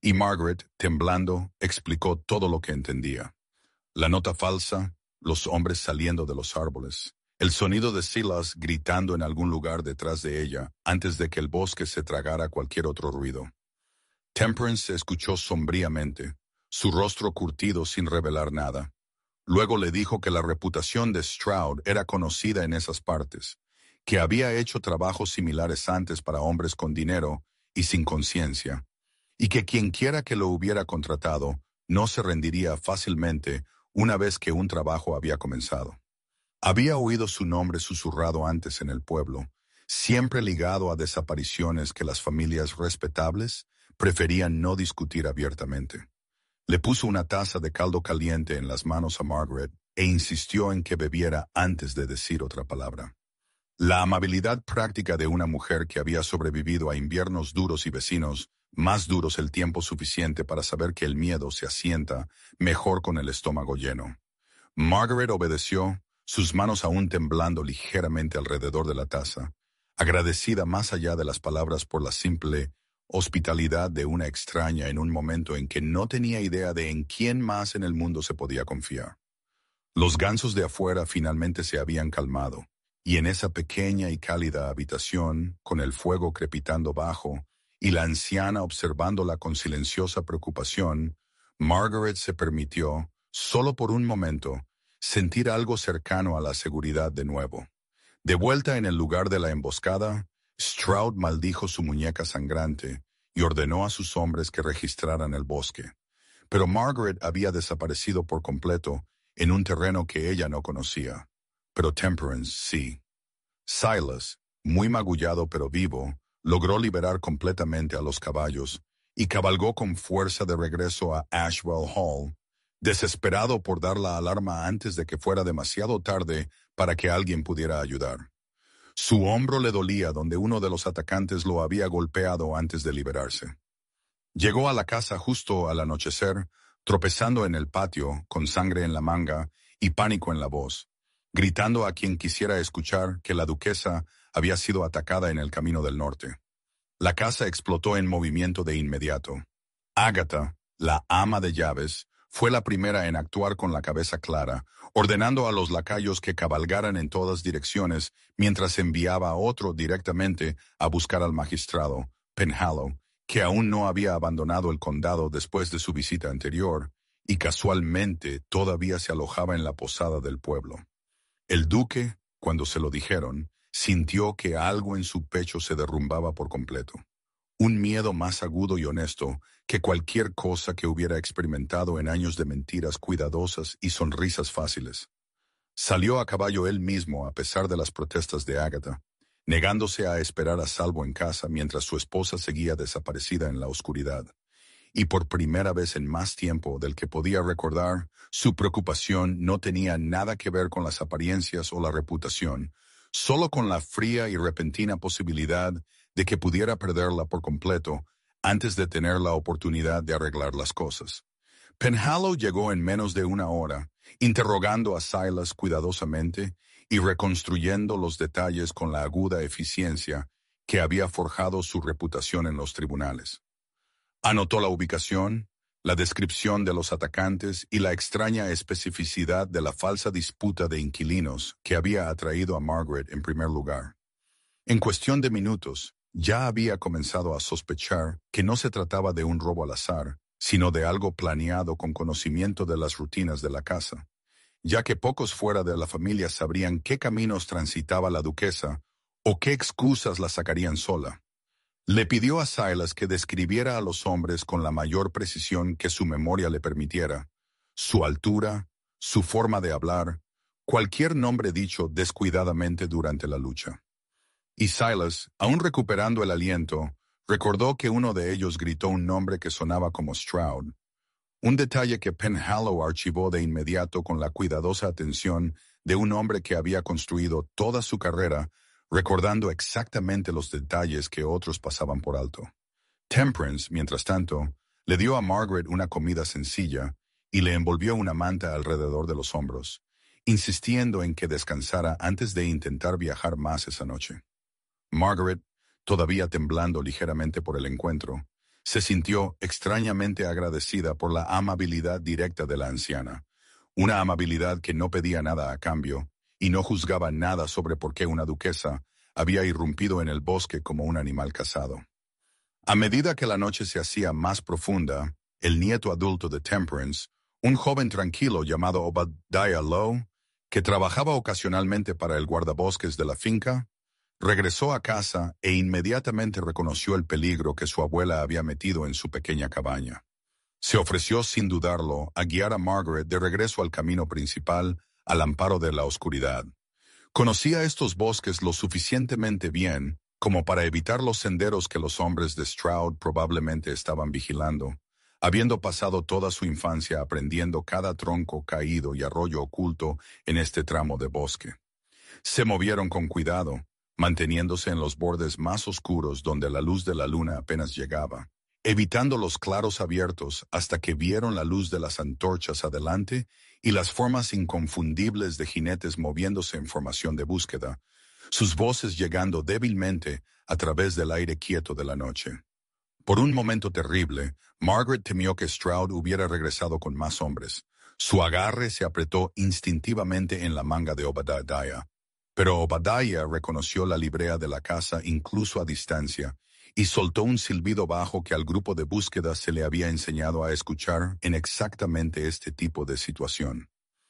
Y Margaret, temblando, explicó todo lo que entendía. La nota falsa, los hombres saliendo de los árboles, el sonido de Silas gritando en algún lugar detrás de ella antes de que el bosque se tragara cualquier otro ruido. Temperance se escuchó sombríamente, su rostro curtido sin revelar nada. Luego le dijo que la reputación de Stroud era conocida en esas partes, que había hecho trabajos similares antes para hombres con dinero y sin conciencia, y que quienquiera que lo hubiera contratado no se rendiría fácilmente una vez que un trabajo había comenzado. Había oído su nombre susurrado antes en el pueblo, siempre ligado a desapariciones que las familias respetables preferían no discutir abiertamente. Le puso una taza de caldo caliente en las manos a Margaret e insistió en que bebiera antes de decir otra palabra. La amabilidad práctica de una mujer que había sobrevivido a inviernos duros y vecinos, más duros el tiempo suficiente para saber que el miedo se asienta mejor con el estómago lleno. Margaret obedeció, sus manos aún temblando ligeramente alrededor de la taza, agradecida más allá de las palabras por la simple hospitalidad de una extraña en un momento en que no tenía idea de en quién más en el mundo se podía confiar. Los gansos de afuera finalmente se habían calmado, y en esa pequeña y cálida habitación, con el fuego crepitando bajo, y la anciana observándola con silenciosa preocupación, Margaret se permitió, solo por un momento, sentir algo cercano a la seguridad de nuevo. De vuelta en el lugar de la emboscada, Stroud maldijo su muñeca sangrante y ordenó a sus hombres que registraran el bosque. Pero Margaret había desaparecido por completo en un terreno que ella no conocía. Pero Temperance sí. Silas, muy magullado pero vivo, logró liberar completamente a los caballos y cabalgó con fuerza de regreso a Ashwell Hall, desesperado por dar la alarma antes de que fuera demasiado tarde para que alguien pudiera ayudar. Su hombro le dolía donde uno de los atacantes lo había golpeado antes de liberarse. Llegó a la casa justo al anochecer, tropezando en el patio, con sangre en la manga y pánico en la voz, gritando a quien quisiera escuchar que la duquesa había sido atacada en el camino del norte. La casa explotó en movimiento de inmediato. Agatha, la ama de llaves, fue la primera en actuar con la cabeza clara, ordenando a los lacayos que cabalgaran en todas direcciones mientras enviaba a otro directamente a buscar al magistrado, Penhallow, que aún no había abandonado el condado después de su visita anterior, y casualmente todavía se alojaba en la posada del pueblo. El duque, cuando se lo dijeron, sintió que algo en su pecho se derrumbaba por completo. Un miedo más agudo y honesto que cualquier cosa que hubiera experimentado en años de mentiras cuidadosas y sonrisas fáciles. Salió a caballo él mismo a pesar de las protestas de Agatha, negándose a esperar a salvo en casa mientras su esposa seguía desaparecida en la oscuridad. Y por primera vez en más tiempo del que podía recordar, su preocupación no tenía nada que ver con las apariencias o la reputación, solo con la fría y repentina posibilidad de que pudiera perderla por completo antes de tener la oportunidad de arreglar las cosas. Penhallow llegó en menos de una hora, interrogando a Silas cuidadosamente y reconstruyendo los detalles con la aguda eficiencia que había forjado su reputación en los tribunales. Anotó la ubicación, la descripción de los atacantes y la extraña especificidad de la falsa disputa de inquilinos que había atraído a Margaret en primer lugar. En cuestión de minutos, ya había comenzado a sospechar que no se trataba de un robo al azar, sino de algo planeado con conocimiento de las rutinas de la casa, ya que pocos fuera de la familia sabrían qué caminos transitaba la duquesa o qué excusas la sacarían sola. Le pidió a Silas que describiera a los hombres con la mayor precisión que su memoria le permitiera, su altura, su forma de hablar, cualquier nombre dicho descuidadamente durante la lucha. Y Silas, aún recuperando el aliento, recordó que uno de ellos gritó un nombre que sonaba como Stroud, un detalle que Penhallow archivó de inmediato con la cuidadosa atención de un hombre que había construido toda su carrera recordando exactamente los detalles que otros pasaban por alto. Temperance, mientras tanto, le dio a Margaret una comida sencilla y le envolvió una manta alrededor de los hombros, insistiendo en que descansara antes de intentar viajar más esa noche. Margaret, todavía temblando ligeramente por el encuentro, Se sintió extrañamente agradecida por la amabilidad directa de la anciana, una amabilidad que no pedía nada a cambio y no juzgaba nada sobre por qué una duquesa había irrumpido en el bosque como un animal cazado. A medida que la noche se hacía más profunda, el nieto adulto de Temperance, un joven tranquilo llamado Obadiah Lowe, que trabajaba ocasionalmente para el guardabosques de la finca, regresó a casa e inmediatamente reconoció el peligro que su abuela había metido en su pequeña cabaña. Se ofreció sin dudarlo a guiar a Margaret de regreso al camino principal, al amparo de la oscuridad. Conocía estos bosques lo suficientemente bien como para evitar los senderos que los hombres de Stroud probablemente estaban vigilando, habiendo pasado toda su infancia aprendiendo cada tronco caído y arroyo oculto en este tramo de bosque. Se movieron con cuidado, manteniéndose en los bordes más oscuros donde la luz de la luna apenas llegaba, evitando los claros abiertos hasta que vieron la luz de las antorchas adelante y las formas inconfundibles de jinetes moviéndose en formación de búsqueda, sus voces llegando débilmente a través del aire quieto de la noche. Por un momento terrible, Margaret temió que Stroud hubiera regresado con más hombres. Su agarre se apretó instintivamente en la manga de Obadiah, pero Obadiah reconoció la librea de la casa incluso a distancia y soltó un silbido bajo que al grupo de búsqueda se le había enseñado a escuchar en exactamente este tipo de situación.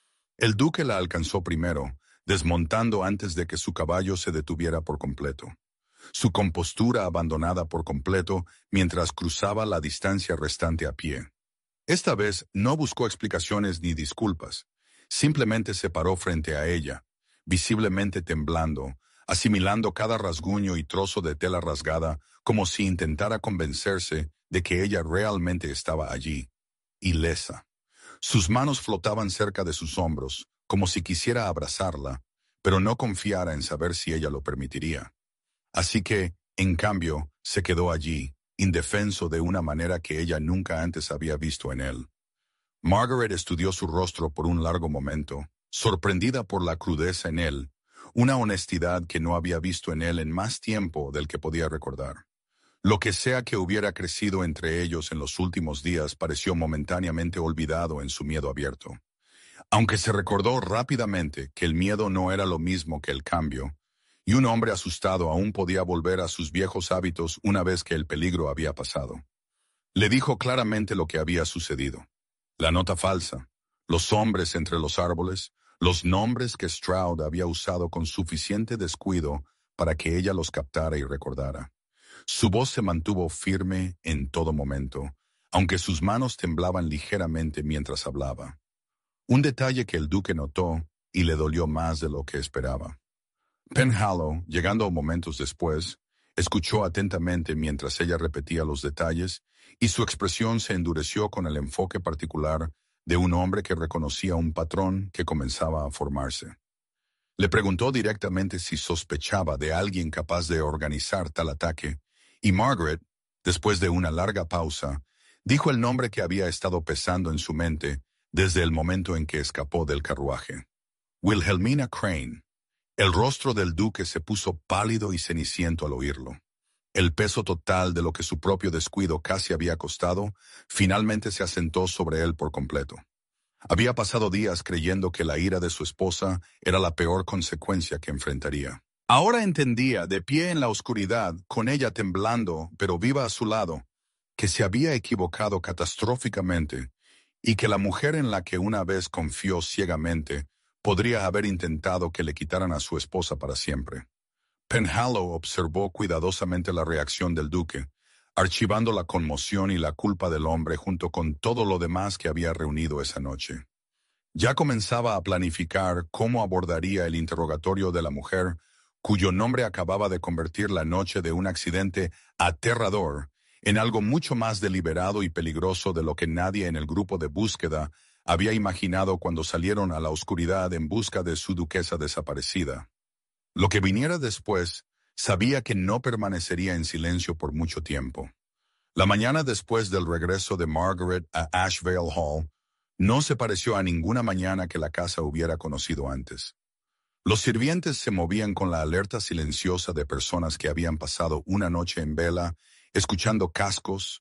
El duque la alcanzó primero, desmontando antes de que su caballo se detuviera por completo. Su compostura abandonada por completo mientras cruzaba la distancia restante a pie. Esta vez no buscó explicaciones ni disculpas, simplemente se paró frente a ella, visiblemente temblando, asimilando cada rasguño y trozo de tela rasgada como si intentara convencerse de que ella realmente estaba allí, ilesa. Sus manos flotaban cerca de sus hombros, como si quisiera abrazarla, pero no confiara en saber si ella lo permitiría. Así que, en cambio, se quedó allí, indefenso de una manera que ella nunca antes había visto en él. Margaret estudió su rostro por un largo momento, sorprendida por la crudeza en él, una honestidad que no había visto en él en más tiempo del que podía recordar. Lo que sea que hubiera crecido entre ellos en los últimos días pareció momentáneamente olvidado en su miedo abierto. Aunque se recordó rápidamente que el miedo no era lo mismo que el cambio, y un hombre asustado aún podía volver a sus viejos hábitos una vez que el peligro había pasado. Le dijo claramente lo que había sucedido. La nota falsa, los hombres entre los árboles, los nombres que Stroud había usado con suficiente descuido para que ella los captara y recordara. Su voz se mantuvo firme en todo momento, aunque sus manos temblaban ligeramente mientras hablaba. Un detalle que el duque notó y le dolió más de lo que esperaba. Penhallow, llegando momentos después, escuchó atentamente mientras ella repetía los detalles y su expresión se endureció con el enfoque particular de un hombre que reconocía un patrón que comenzaba a formarse. Le preguntó directamente si sospechaba de alguien capaz de organizar tal ataque, y Margaret, después de una larga pausa, dijo el nombre que había estado pesando en su mente desde el momento en que escapó del carruaje. Wilhelmina Crane. El rostro del duque se puso pálido y ceniciento al oírlo. El peso total de lo que su propio descuido casi había costado, finalmente se asentó sobre él por completo. Había pasado días creyendo que la ira de su esposa era la peor consecuencia que enfrentaría. Ahora entendía, de pie en la oscuridad, con ella temblando, pero viva a su lado, que se había equivocado catastróficamente y que la mujer en la que una vez confió ciegamente podría haber intentado que le quitaran a su esposa para siempre. Penhallow observó cuidadosamente la reacción del duque, archivando la conmoción y la culpa del hombre junto con todo lo demás que había reunido esa noche. Ya comenzaba a planificar cómo abordaría el interrogatorio de la mujer, cuyo nombre acababa de convertir la noche de un accidente aterrador en algo mucho más deliberado y peligroso de lo que nadie en el grupo de búsqueda había imaginado cuando salieron a la oscuridad en busca de su duquesa desaparecida. Lo que viniera después, sabía que no permanecería en silencio por mucho tiempo. La mañana después del regreso de Margaret a Ashvale Hall, no se pareció a ninguna mañana que la casa hubiera conocido antes. Los sirvientes se movían con la alerta silenciosa de personas que habían pasado una noche en vela, escuchando cascos,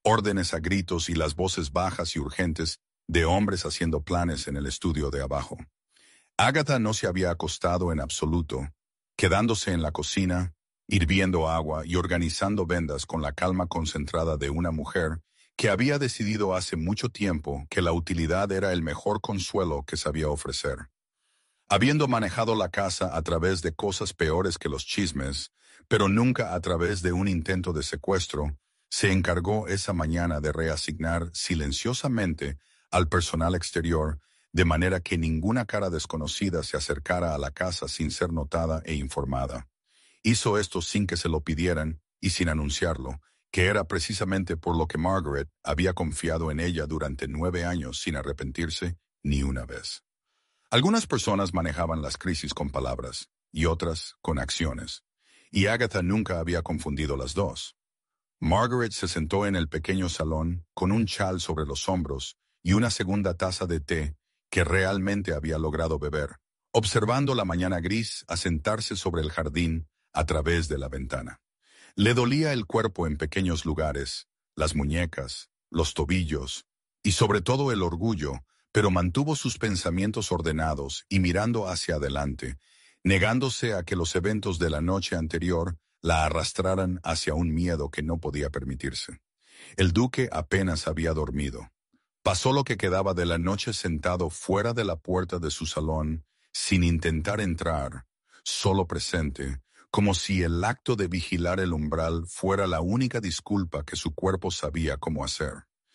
órdenes a gritos y las voces bajas y urgentes de hombres haciendo planes en el estudio de abajo. Agatha no se había acostado en absoluto, quedándose en la cocina, hirviendo agua y organizando vendas con la calma concentrada de una mujer que había decidido hace mucho tiempo que la utilidad era el mejor consuelo que sabía ofrecer. Habiendo manejado la casa a través de cosas peores que los chismes, pero nunca a través de un intento de secuestro, se encargó esa mañana de reasignar silenciosamente al personal exterior, de manera que ninguna cara desconocida se acercara a la casa sin ser notada e informada. Hizo esto sin que se lo pidieran y sin anunciarlo, que era precisamente por lo que Margaret había confiado en ella durante nueve años sin arrepentirse ni una vez. Algunas personas manejaban las crisis con palabras y otras con acciones, y Agatha nunca había confundido las dos. Margaret se sentó en el pequeño salón con un chal sobre los hombros y una segunda taza de té que realmente había logrado beber, observando la mañana gris asentarse sobre el jardín a través de la ventana. Le dolía el cuerpo en pequeños lugares, las muñecas, los tobillos y sobre todo el orgullo, pero mantuvo sus pensamientos ordenados y mirando hacia adelante, negándose a que los eventos de la noche anterior la arrastraran hacia un miedo que no podía permitirse. El duque apenas había dormido. Pasó lo que quedaba de la noche sentado fuera de la puerta de su salón, sin intentar entrar, solo presente, como si el acto de vigilar el umbral fuera la única disculpa que su cuerpo sabía cómo hacer.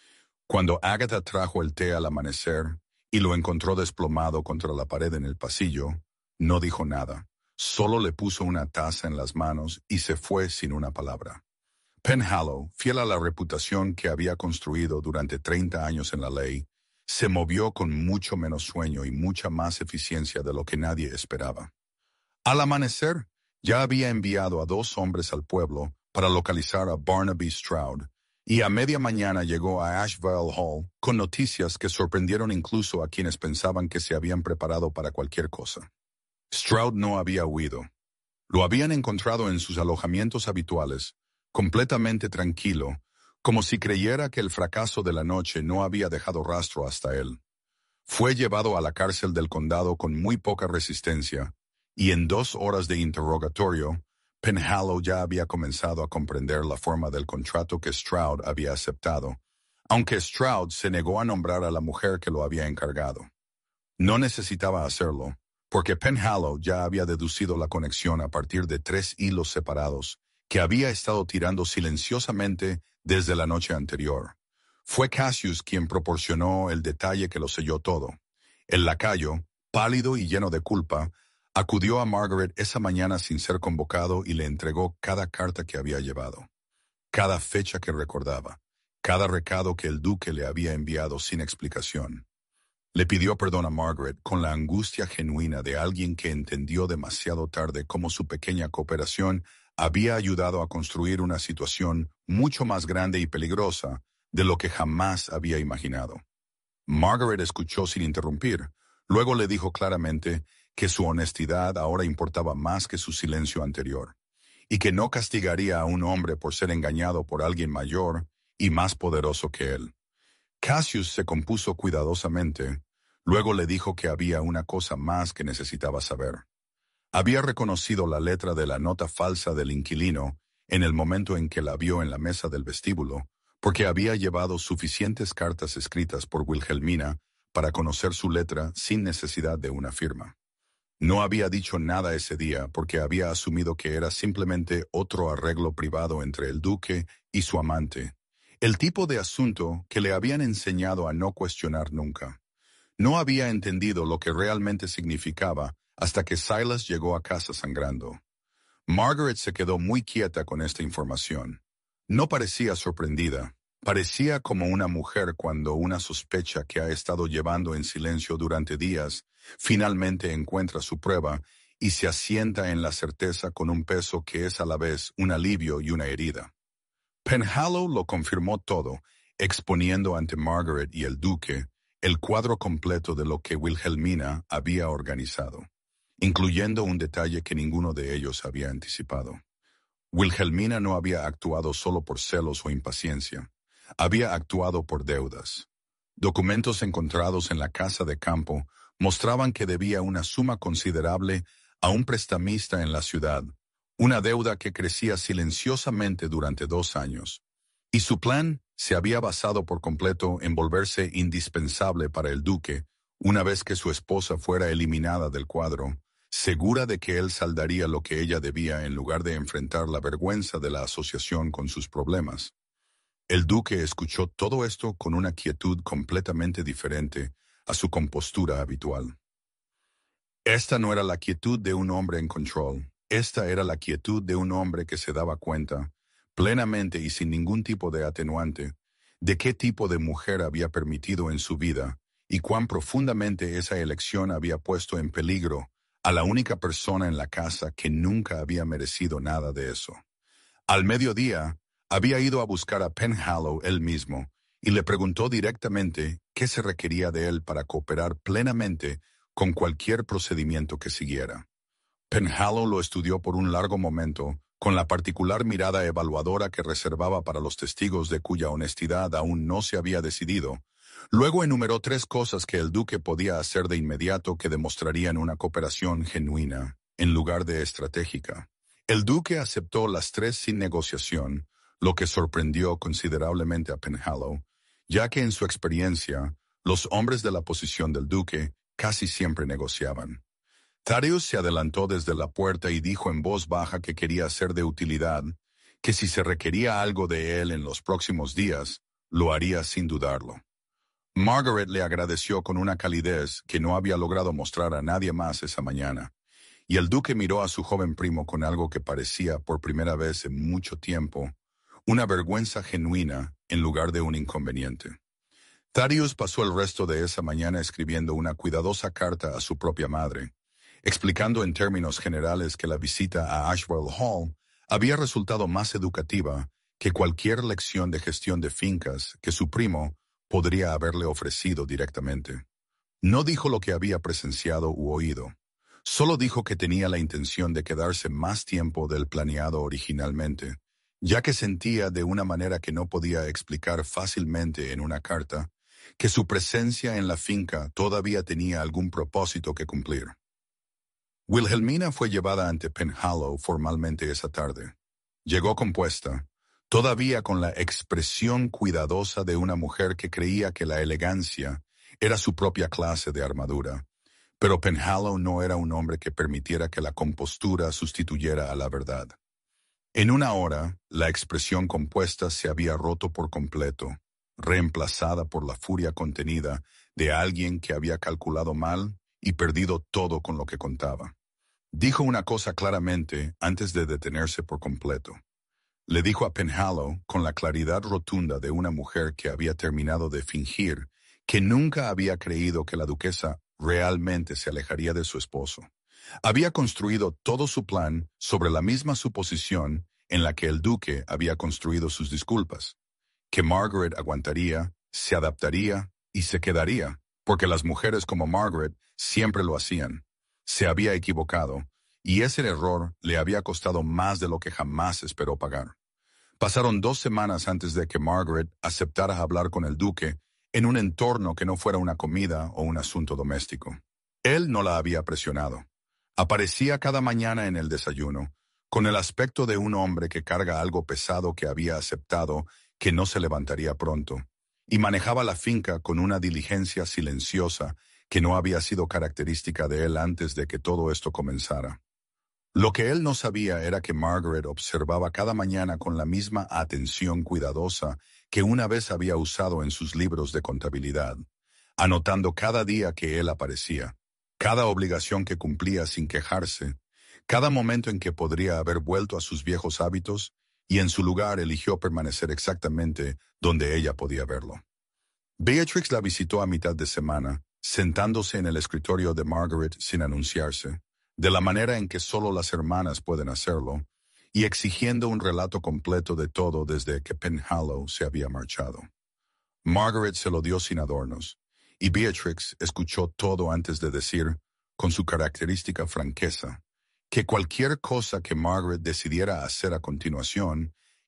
Cuando Agatha trajo el té al amanecer y lo encontró desplomado contra la pared en el pasillo, no dijo nada, solo le puso una taza en las manos y se fue sin una palabra. Penhallow, fiel a la reputación que había construido durante treinta años en la ley, se movió con mucho menos sueño y mucha más eficiencia de lo que nadie esperaba. Al amanecer, ya había enviado a dos hombres al pueblo para localizar a Barnaby Stroud, y a media mañana llegó a Asheville Hall con noticias que sorprendieron incluso a quienes pensaban que se habían preparado para cualquier cosa. Stroud no había huido. Lo habían encontrado en sus alojamientos habituales, completamente tranquilo, como si creyera que el fracaso de la noche no había dejado rastro hasta él. Fue llevado a la cárcel del condado con muy poca resistencia, y en dos horas de interrogatorio, Penhallow ya había comenzado a comprender la forma del contrato que Stroud había aceptado, aunque Stroud se negó a nombrar a la mujer que lo había encargado. No necesitaba hacerlo, porque Penhallow ya había deducido la conexión a partir de tres hilos separados que había estado tirando silenciosamente desde la noche anterior. Fue Cassius quien proporcionó el detalle que lo selló todo. El lacayo, pálido y lleno de culpa, acudió a Margaret esa mañana sin ser convocado y le entregó cada carta que había llevado, cada fecha que recordaba, cada recado que el duque le había enviado sin explicación. Le pidió perdón a Margaret con la angustia genuina de alguien que entendió demasiado tarde cómo su pequeña cooperación había ayudado a construir una situación mucho más grande y peligrosa de lo que jamás había imaginado. Margaret escuchó sin interrumpir, luego le dijo claramente que su honestidad ahora importaba más que su silencio anterior, y que no castigaría a un hombre por ser engañado por alguien mayor y más poderoso que él. Cassius se compuso cuidadosamente, luego le dijo que había una cosa más que necesitaba saber. Había reconocido la letra de la nota falsa del inquilino en el momento en que la vio en la mesa del vestíbulo, porque había llevado suficientes cartas escritas por Wilhelmina para conocer su letra sin necesidad de una firma. No había dicho nada ese día porque había asumido que era simplemente otro arreglo privado entre el duque y su amante, el tipo de asunto que le habían enseñado a no cuestionar nunca. No había entendido lo que realmente significaba hasta que Silas llegó a casa sangrando. Margaret se quedó muy quieta con esta información. No parecía sorprendida. Parecía como una mujer cuando una sospecha que ha estado llevando en silencio durante días finalmente encuentra su prueba y se asienta en la certeza con un peso que es a la vez un alivio y una herida. Penhallow lo confirmó todo, exponiendo ante Margaret y el duque el cuadro completo de lo que Wilhelmina había organizado, incluyendo un detalle que ninguno de ellos había anticipado. Wilhelmina no había actuado solo por celos o impaciencia. Había actuado por deudas. Documentos encontrados en la casa de campo mostraban que debía una suma considerable a un prestamista en la ciudad, una deuda que crecía silenciosamente durante dos años. Y su plan se había basado por completo en volverse indispensable para el duque una vez que su esposa fuera eliminada del cuadro, segura de que él saldaría lo que ella debía en lugar de enfrentar la vergüenza de la asociación con sus problemas. El duque escuchó todo esto con una quietud completamente diferente a su compostura habitual. Esta no era la quietud de un hombre en control, esta era la quietud de un hombre que se daba cuenta, plenamente y sin ningún tipo de atenuante, de qué tipo de mujer había permitido en su vida y cuán profundamente esa elección había puesto en peligro a la única persona en la casa que nunca había merecido nada de eso. Al mediodía, había ido a buscar a Penhallow él mismo y le preguntó directamente qué se requería de él para cooperar plenamente con cualquier procedimiento que siguiera. Penhallow lo estudió por un largo momento, con la particular mirada evaluadora que reservaba para los testigos de cuya honestidad aún no se había decidido. Luego enumeró tres cosas que el duque podía hacer de inmediato que demostrarían una cooperación genuina, en lugar de estratégica. El duque aceptó las tres sin negociación, lo que sorprendió considerablemente a Penhallow, ya que en su experiencia, los hombres de la posición del duque casi siempre negociaban. Thaddeus se adelantó desde la puerta y dijo en voz baja que quería ser de utilidad, que si se requería algo de él en los próximos días, lo haría sin dudarlo. Margaret le agradeció con una calidez que no había logrado mostrar a nadie más esa mañana, y el duque miró a su joven primo con algo que parecía, por primera vez en mucho tiempo, una vergüenza genuina en lugar de un inconveniente. Thaddeus pasó el resto de esa mañana escribiendo una cuidadosa carta a su propia madre, explicando en términos generales que la visita a Ashwell Hall había resultado más educativa que cualquier lección de gestión de fincas que su primo podría haberle ofrecido directamente. No dijo lo que había presenciado u oído. Solo dijo que tenía la intención de quedarse más tiempo del planeado originalmente, ya que sentía de una manera que no podía explicar fácilmente en una carta, que su presencia en la finca todavía tenía algún propósito que cumplir. Wilhelmina fue llevada ante Penhallow formalmente esa tarde. Llegó compuesta, todavía con la expresión cuidadosa de una mujer que creía que la elegancia era su propia clase de armadura, pero Penhallow no era un hombre que permitiera que la compostura sustituyera a la verdad. En una hora, la expresión compuesta se había roto por completo, reemplazada por la furia contenida de alguien que había calculado mal y perdido todo con lo que contaba. Dijo una cosa claramente antes de detenerse por completo. Le dijo a Penhallow con la claridad rotunda de una mujer que había terminado de fingir que nunca había creído que la duquesa realmente se alejaría de su esposo. Había construido todo su plan sobre la misma suposición en la que el duque había construido sus disculpas, que Margaret aguantaría, se adaptaría y se quedaría, porque las mujeres como Margaret siempre lo hacían. Se había equivocado, y ese error le había costado más de lo que jamás esperó pagar. Pasaron dos semanas antes de que Margaret aceptara hablar con el duque en un entorno que no fuera una comida o un asunto doméstico. Él no la había presionado. Aparecía cada mañana en el desayuno, con el aspecto de un hombre que carga algo pesado que había aceptado que no se levantaría pronto, y manejaba la finca con una diligencia silenciosa que no había sido característica de él antes de que todo esto comenzara. Lo que él no sabía era que Margaret observaba cada mañana con la misma atención cuidadosa que una vez había usado en sus libros de contabilidad, anotando cada día que él aparecía, cada obligación que cumplía sin quejarse, cada momento en que podría haber vuelto a sus viejos hábitos y en su lugar eligió permanecer exactamente donde ella podía verlo. Beatrix la visitó a mitad de semana, sentándose en el escritorio de Margaret sin anunciarse, de la manera en que solo las hermanas pueden hacerlo, y exigiendo un relato completo de todo desde que Penhallow se había marchado. Margaret se lo dio sin adornos, y Beatrix escuchó todo antes de decir, con su característica franqueza, que cualquier cosa que Margaret decidiera hacer a continuación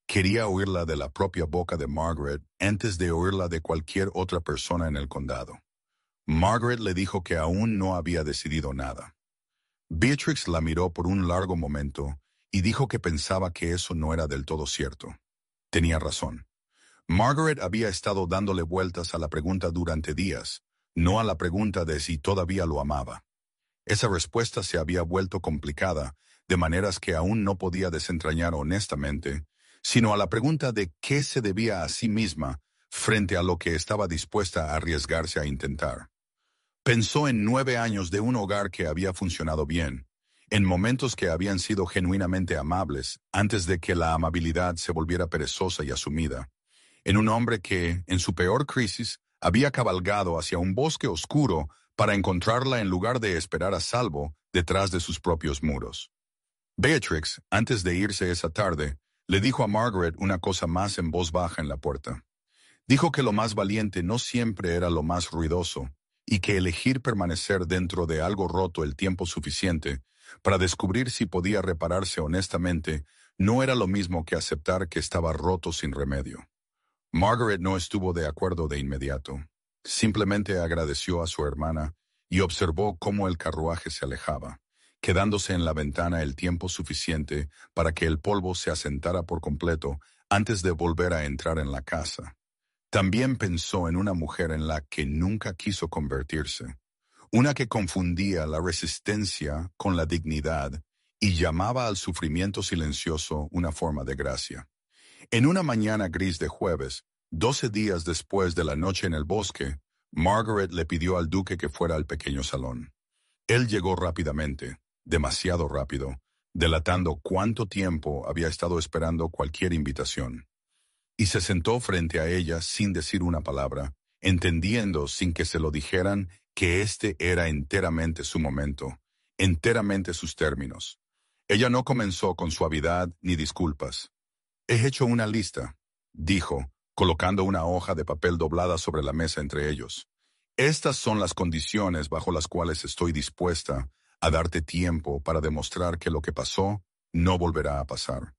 Quería oírla de la propia boca de Margaret antes de oírla de cualquier otra persona en el condado. Margaret le dijo que aún no había decidido nada. Beatrix la miró por un largo momento y dijo que pensaba que eso no era del todo cierto. Tenía razón. Margaret había estado dándole vueltas a la pregunta durante días, no a la pregunta de si todavía lo amaba. Esa respuesta se había vuelto complicada, de maneras que aún no podía desentrañar honestamente, sino a la pregunta de qué se debía a sí misma frente a lo que estaba dispuesta a arriesgarse a intentar. Pensó en nueve años de un hogar que había funcionado bien, en momentos que habían sido genuinamente amables antes de que la amabilidad se volviera perezosa y asumida, en un hombre que, en su peor crisis, había cabalgado hacia un bosque oscuro para encontrarla en lugar de esperar a salvo detrás de sus propios muros. Beatrix, antes de irse esa tarde, le dijo a Margaret una cosa más en voz baja en la puerta. Dijo que lo más valiente no siempre era lo más ruidoso, y que elegir permanecer dentro de algo roto el tiempo suficiente para descubrir si podía repararse honestamente no era lo mismo que aceptar que estaba roto sin remedio. Margaret no estuvo de acuerdo de inmediato. Simplemente agradeció a su hermana y observó cómo el carruaje se alejaba, quedándose en la ventana el tiempo suficiente para que el polvo se asentara por completo antes de volver a entrar en la casa. También pensó en una mujer en la que nunca quiso convertirse, una que confundía la resistencia con la dignidad y llamaba al sufrimiento silencioso una forma de gracia. En una mañana gris de jueves, doce días después de la noche en el bosque, Margaret le pidió al duque que fuera al pequeño salón. Él llegó rápidamente, demasiado rápido, delatando cuánto tiempo había estado esperando cualquier invitación. Y se sentó frente a ella sin decir una palabra, entendiendo sin que se lo dijeran que este era enteramente su momento, enteramente sus términos. Ella no comenzó con suavidad ni disculpas. «He hecho una lista», dijo, colocando una hoja de papel doblada sobre la mesa entre ellos. «Estas son las condiciones bajo las cuales estoy dispuesta a darte tiempo para demostrar que lo que pasó no volverá a pasar.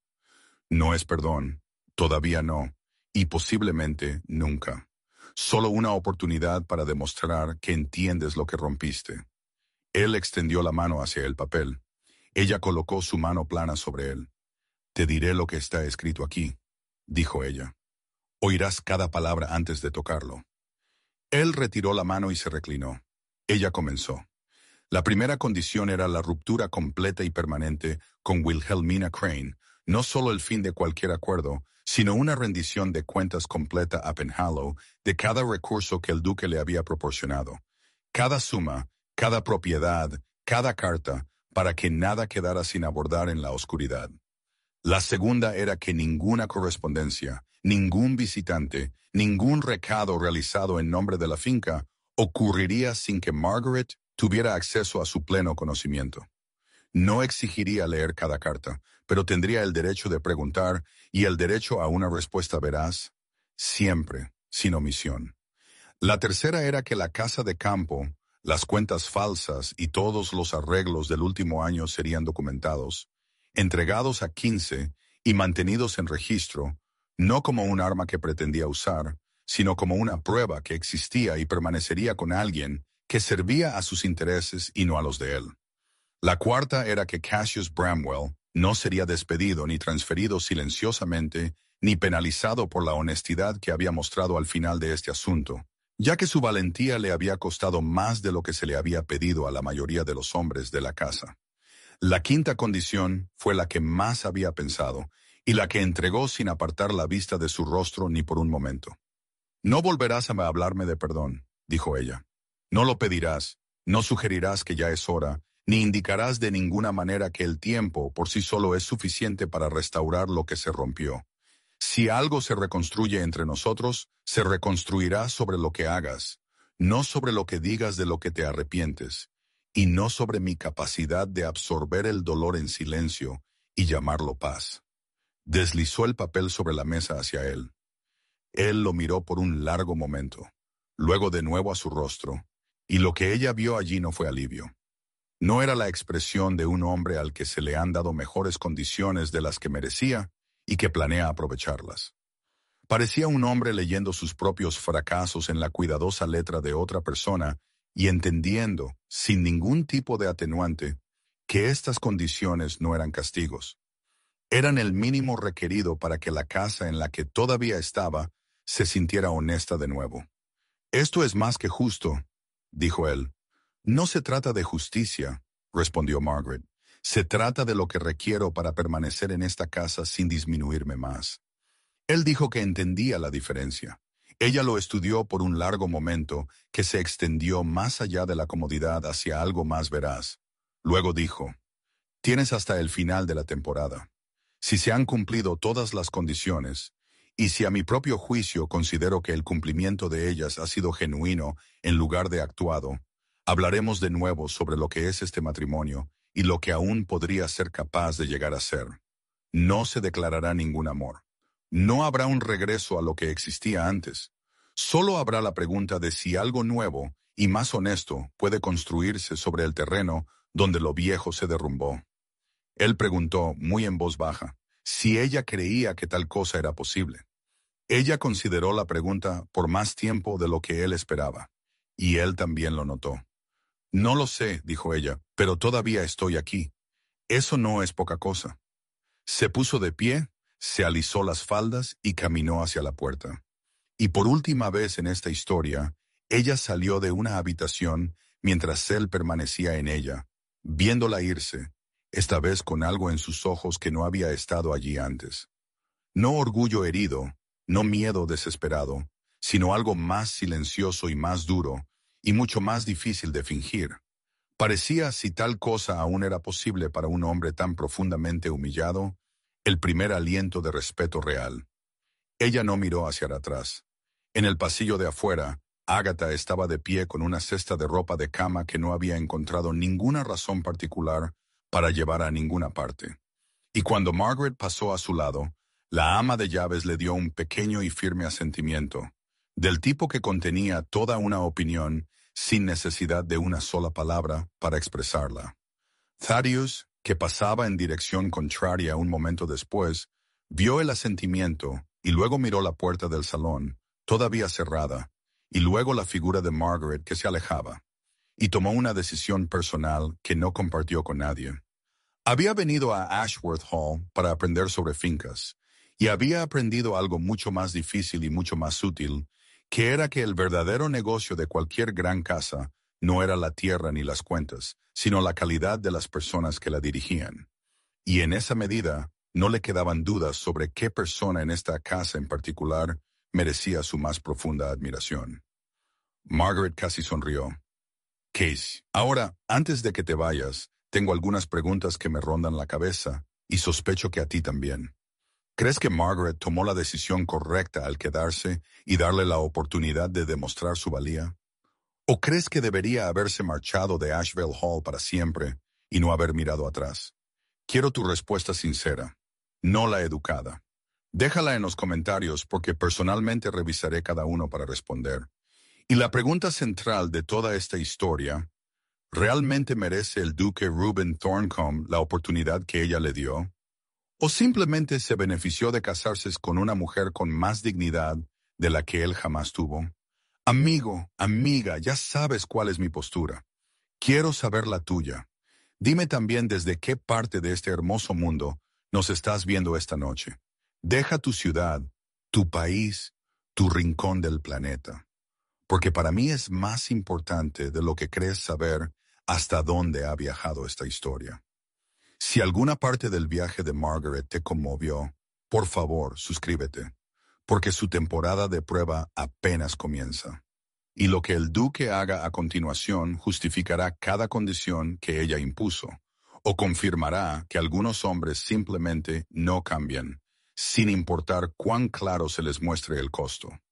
No es perdón, todavía no, y posiblemente nunca. Solo una oportunidad para demostrar que entiendes lo que rompiste». Él extendió la mano hacia el papel. Ella colocó su mano plana sobre él. «Te diré lo que está escrito aquí», dijo ella. «Oirás cada palabra antes de tocarlo». Él retiró la mano y se reclinó. Ella comenzó. La primera condición era la ruptura completa y permanente con Wilhelmina Crane, no solo el fin de cualquier acuerdo, sino una rendición de cuentas completa a Penhallow de cada recurso que el duque le había proporcionado. Cada suma, cada propiedad, cada carta, para que nada quedara sin abordar en la oscuridad. La segunda era que ninguna correspondencia, ningún visitante, ningún recado realizado en nombre de la finca ocurriría sin que Margaret tuviera acceso a su pleno conocimiento. No exigiría leer cada carta, pero tendría el derecho de preguntar y el derecho a una respuesta veraz, siempre, sin omisión. La tercera era que la casa de campo, las cuentas falsas y todos los arreglos del último año serían documentados, entregados a quince y mantenidos en registro, no como un arma que pretendía usar, sino como una prueba que existía y permanecería con alguien que servía a sus intereses y no a los de él. La cuarta era que Cassius Bramwell no sería despedido ni transferido silenciosamente ni penalizado por la honestidad que había mostrado al final de este asunto, ya que su valentía le había costado más de lo que se le había pedido a la mayoría de los hombres de la casa. La quinta condición fue la que más había pensado y la que entregó sin apartar la vista de su rostro ni por un momento. «No volverás a hablarme de perdón», dijo ella. «No lo pedirás, no sugerirás que ya es hora, ni indicarás de ninguna manera que el tiempo por sí solo es suficiente para restaurar lo que se rompió. Si algo se reconstruye entre nosotros, se reconstruirá sobre lo que hagas, no sobre lo que digas de lo que te arrepientes, y no sobre mi capacidad de absorber el dolor en silencio y llamarlo paz». Deslizó el papel sobre la mesa hacia él. Él lo miró por un largo momento, luego de nuevo a su rostro, y lo que ella vio allí no fue alivio. No era la expresión de un hombre al que se le han dado mejores condiciones de las que merecía, y que planea aprovecharlas. Parecía un hombre leyendo sus propios fracasos en la cuidadosa letra de otra persona y entendiendo, sin ningún tipo de atenuante, que estas condiciones no eran castigos. Eran el mínimo requerido para que la casa en la que todavía estaba se sintiera honesta de nuevo. «Esto es más que justo», dijo él. «No se trata de justicia», respondió Margaret. «Se trata de lo que requiero para permanecer en esta casa sin disminuirme más». Él dijo que entendía la diferencia. Ella lo estudió por un largo momento que se extendió más allá de la comodidad hacia algo más veraz. Luego dijo, «Tienes hasta el final de la temporada. Si se han cumplido todas las condiciones, y si a mi propio juicio considero que el cumplimiento de ellas ha sido genuino en lugar de actuado, hablaremos de nuevo sobre lo que es este matrimonio y lo que aún podría ser capaz de llegar a ser. No se declarará ningún amor. No habrá un regreso a lo que existía antes. Solo habrá la pregunta de si algo nuevo y más honesto puede construirse sobre el terreno donde lo viejo se derrumbó». Él preguntó, muy en voz baja, si ella creía que tal cosa era posible. Ella consideró la pregunta por más tiempo de lo que él esperaba, y él también lo notó. «No lo sé», dijo ella, «pero todavía estoy aquí. Eso no es poca cosa». Se puso de pie, se alisó las faldas y caminó hacia la puerta. Y por última vez en esta historia, ella salió de una habitación mientras él permanecía en ella, viéndola irse, esta vez con algo en sus ojos que no había estado allí antes. No orgullo herido, no miedo desesperado, sino algo más silencioso y más duro, y mucho más difícil de fingir. Parecía, si tal cosa aún era posible para un hombre tan profundamente humillado, el primer aliento de respeto real. Ella no miró hacia atrás. En el pasillo de afuera, Agatha estaba de pie con una cesta de ropa de cama que no había encontrado ninguna razón particular para llevar a ninguna parte. Y cuando Margaret pasó a su lado, la ama de llaves le dio un pequeño y firme asentimiento, del tipo que contenía toda una opinión sin necesidad de una sola palabra para expresarla. Thaddeus, que pasaba en dirección contraria un momento después, vio el asentimiento y luego miró la puerta del salón, todavía cerrada, y luego la figura de Margaret que se alejaba, y tomó una decisión personal que no compartió con nadie. Había venido a Ashworth Hall para aprender sobre fincas, y había aprendido algo mucho más difícil y mucho más útil, que era que el verdadero negocio de cualquier gran casa no era la tierra ni las cuentas, sino la calidad de las personas que la dirigían. Y en esa medida, no le quedaban dudas sobre qué persona en esta casa en particular merecía su más profunda admiración. Margaret casi sonrió. «Casey, ahora, antes de que te vayas, tengo algunas preguntas que me rondan la cabeza, y sospecho que a ti también. ¿Crees que Margaret tomó la decisión correcta al quedarse y darle la oportunidad de demostrar su valía? ¿O crees que debería haberse marchado de Asheville Hall para siempre y no haber mirado atrás? Quiero tu respuesta sincera, no la educada. Déjala en los comentarios porque personalmente revisaré cada uno para responder. Y la pregunta central de toda esta historia, ¿realmente merece el duque Reuben Thorncombe la oportunidad que ella le dio? ¿O simplemente se benefició de casarse con una mujer con más dignidad de la que él jamás tuvo? Amigo, amiga, ya sabes cuál es mi postura. Quiero saber la tuya. Dime también desde qué parte de este hermoso mundo nos estás viendo esta noche. Deja tu ciudad, tu país, tu rincón del planeta. Porque para mí es más importante de lo que crees saber hasta dónde ha viajado esta historia. Si alguna parte del viaje de Margaret te conmovió, por favor, suscríbete, porque su temporada de prueba apenas comienza. Y lo que el duque haga a continuación justificará cada condición que ella impuso, o confirmará que algunos hombres simplemente no cambian, sin importar cuán claro se les muestre el costo.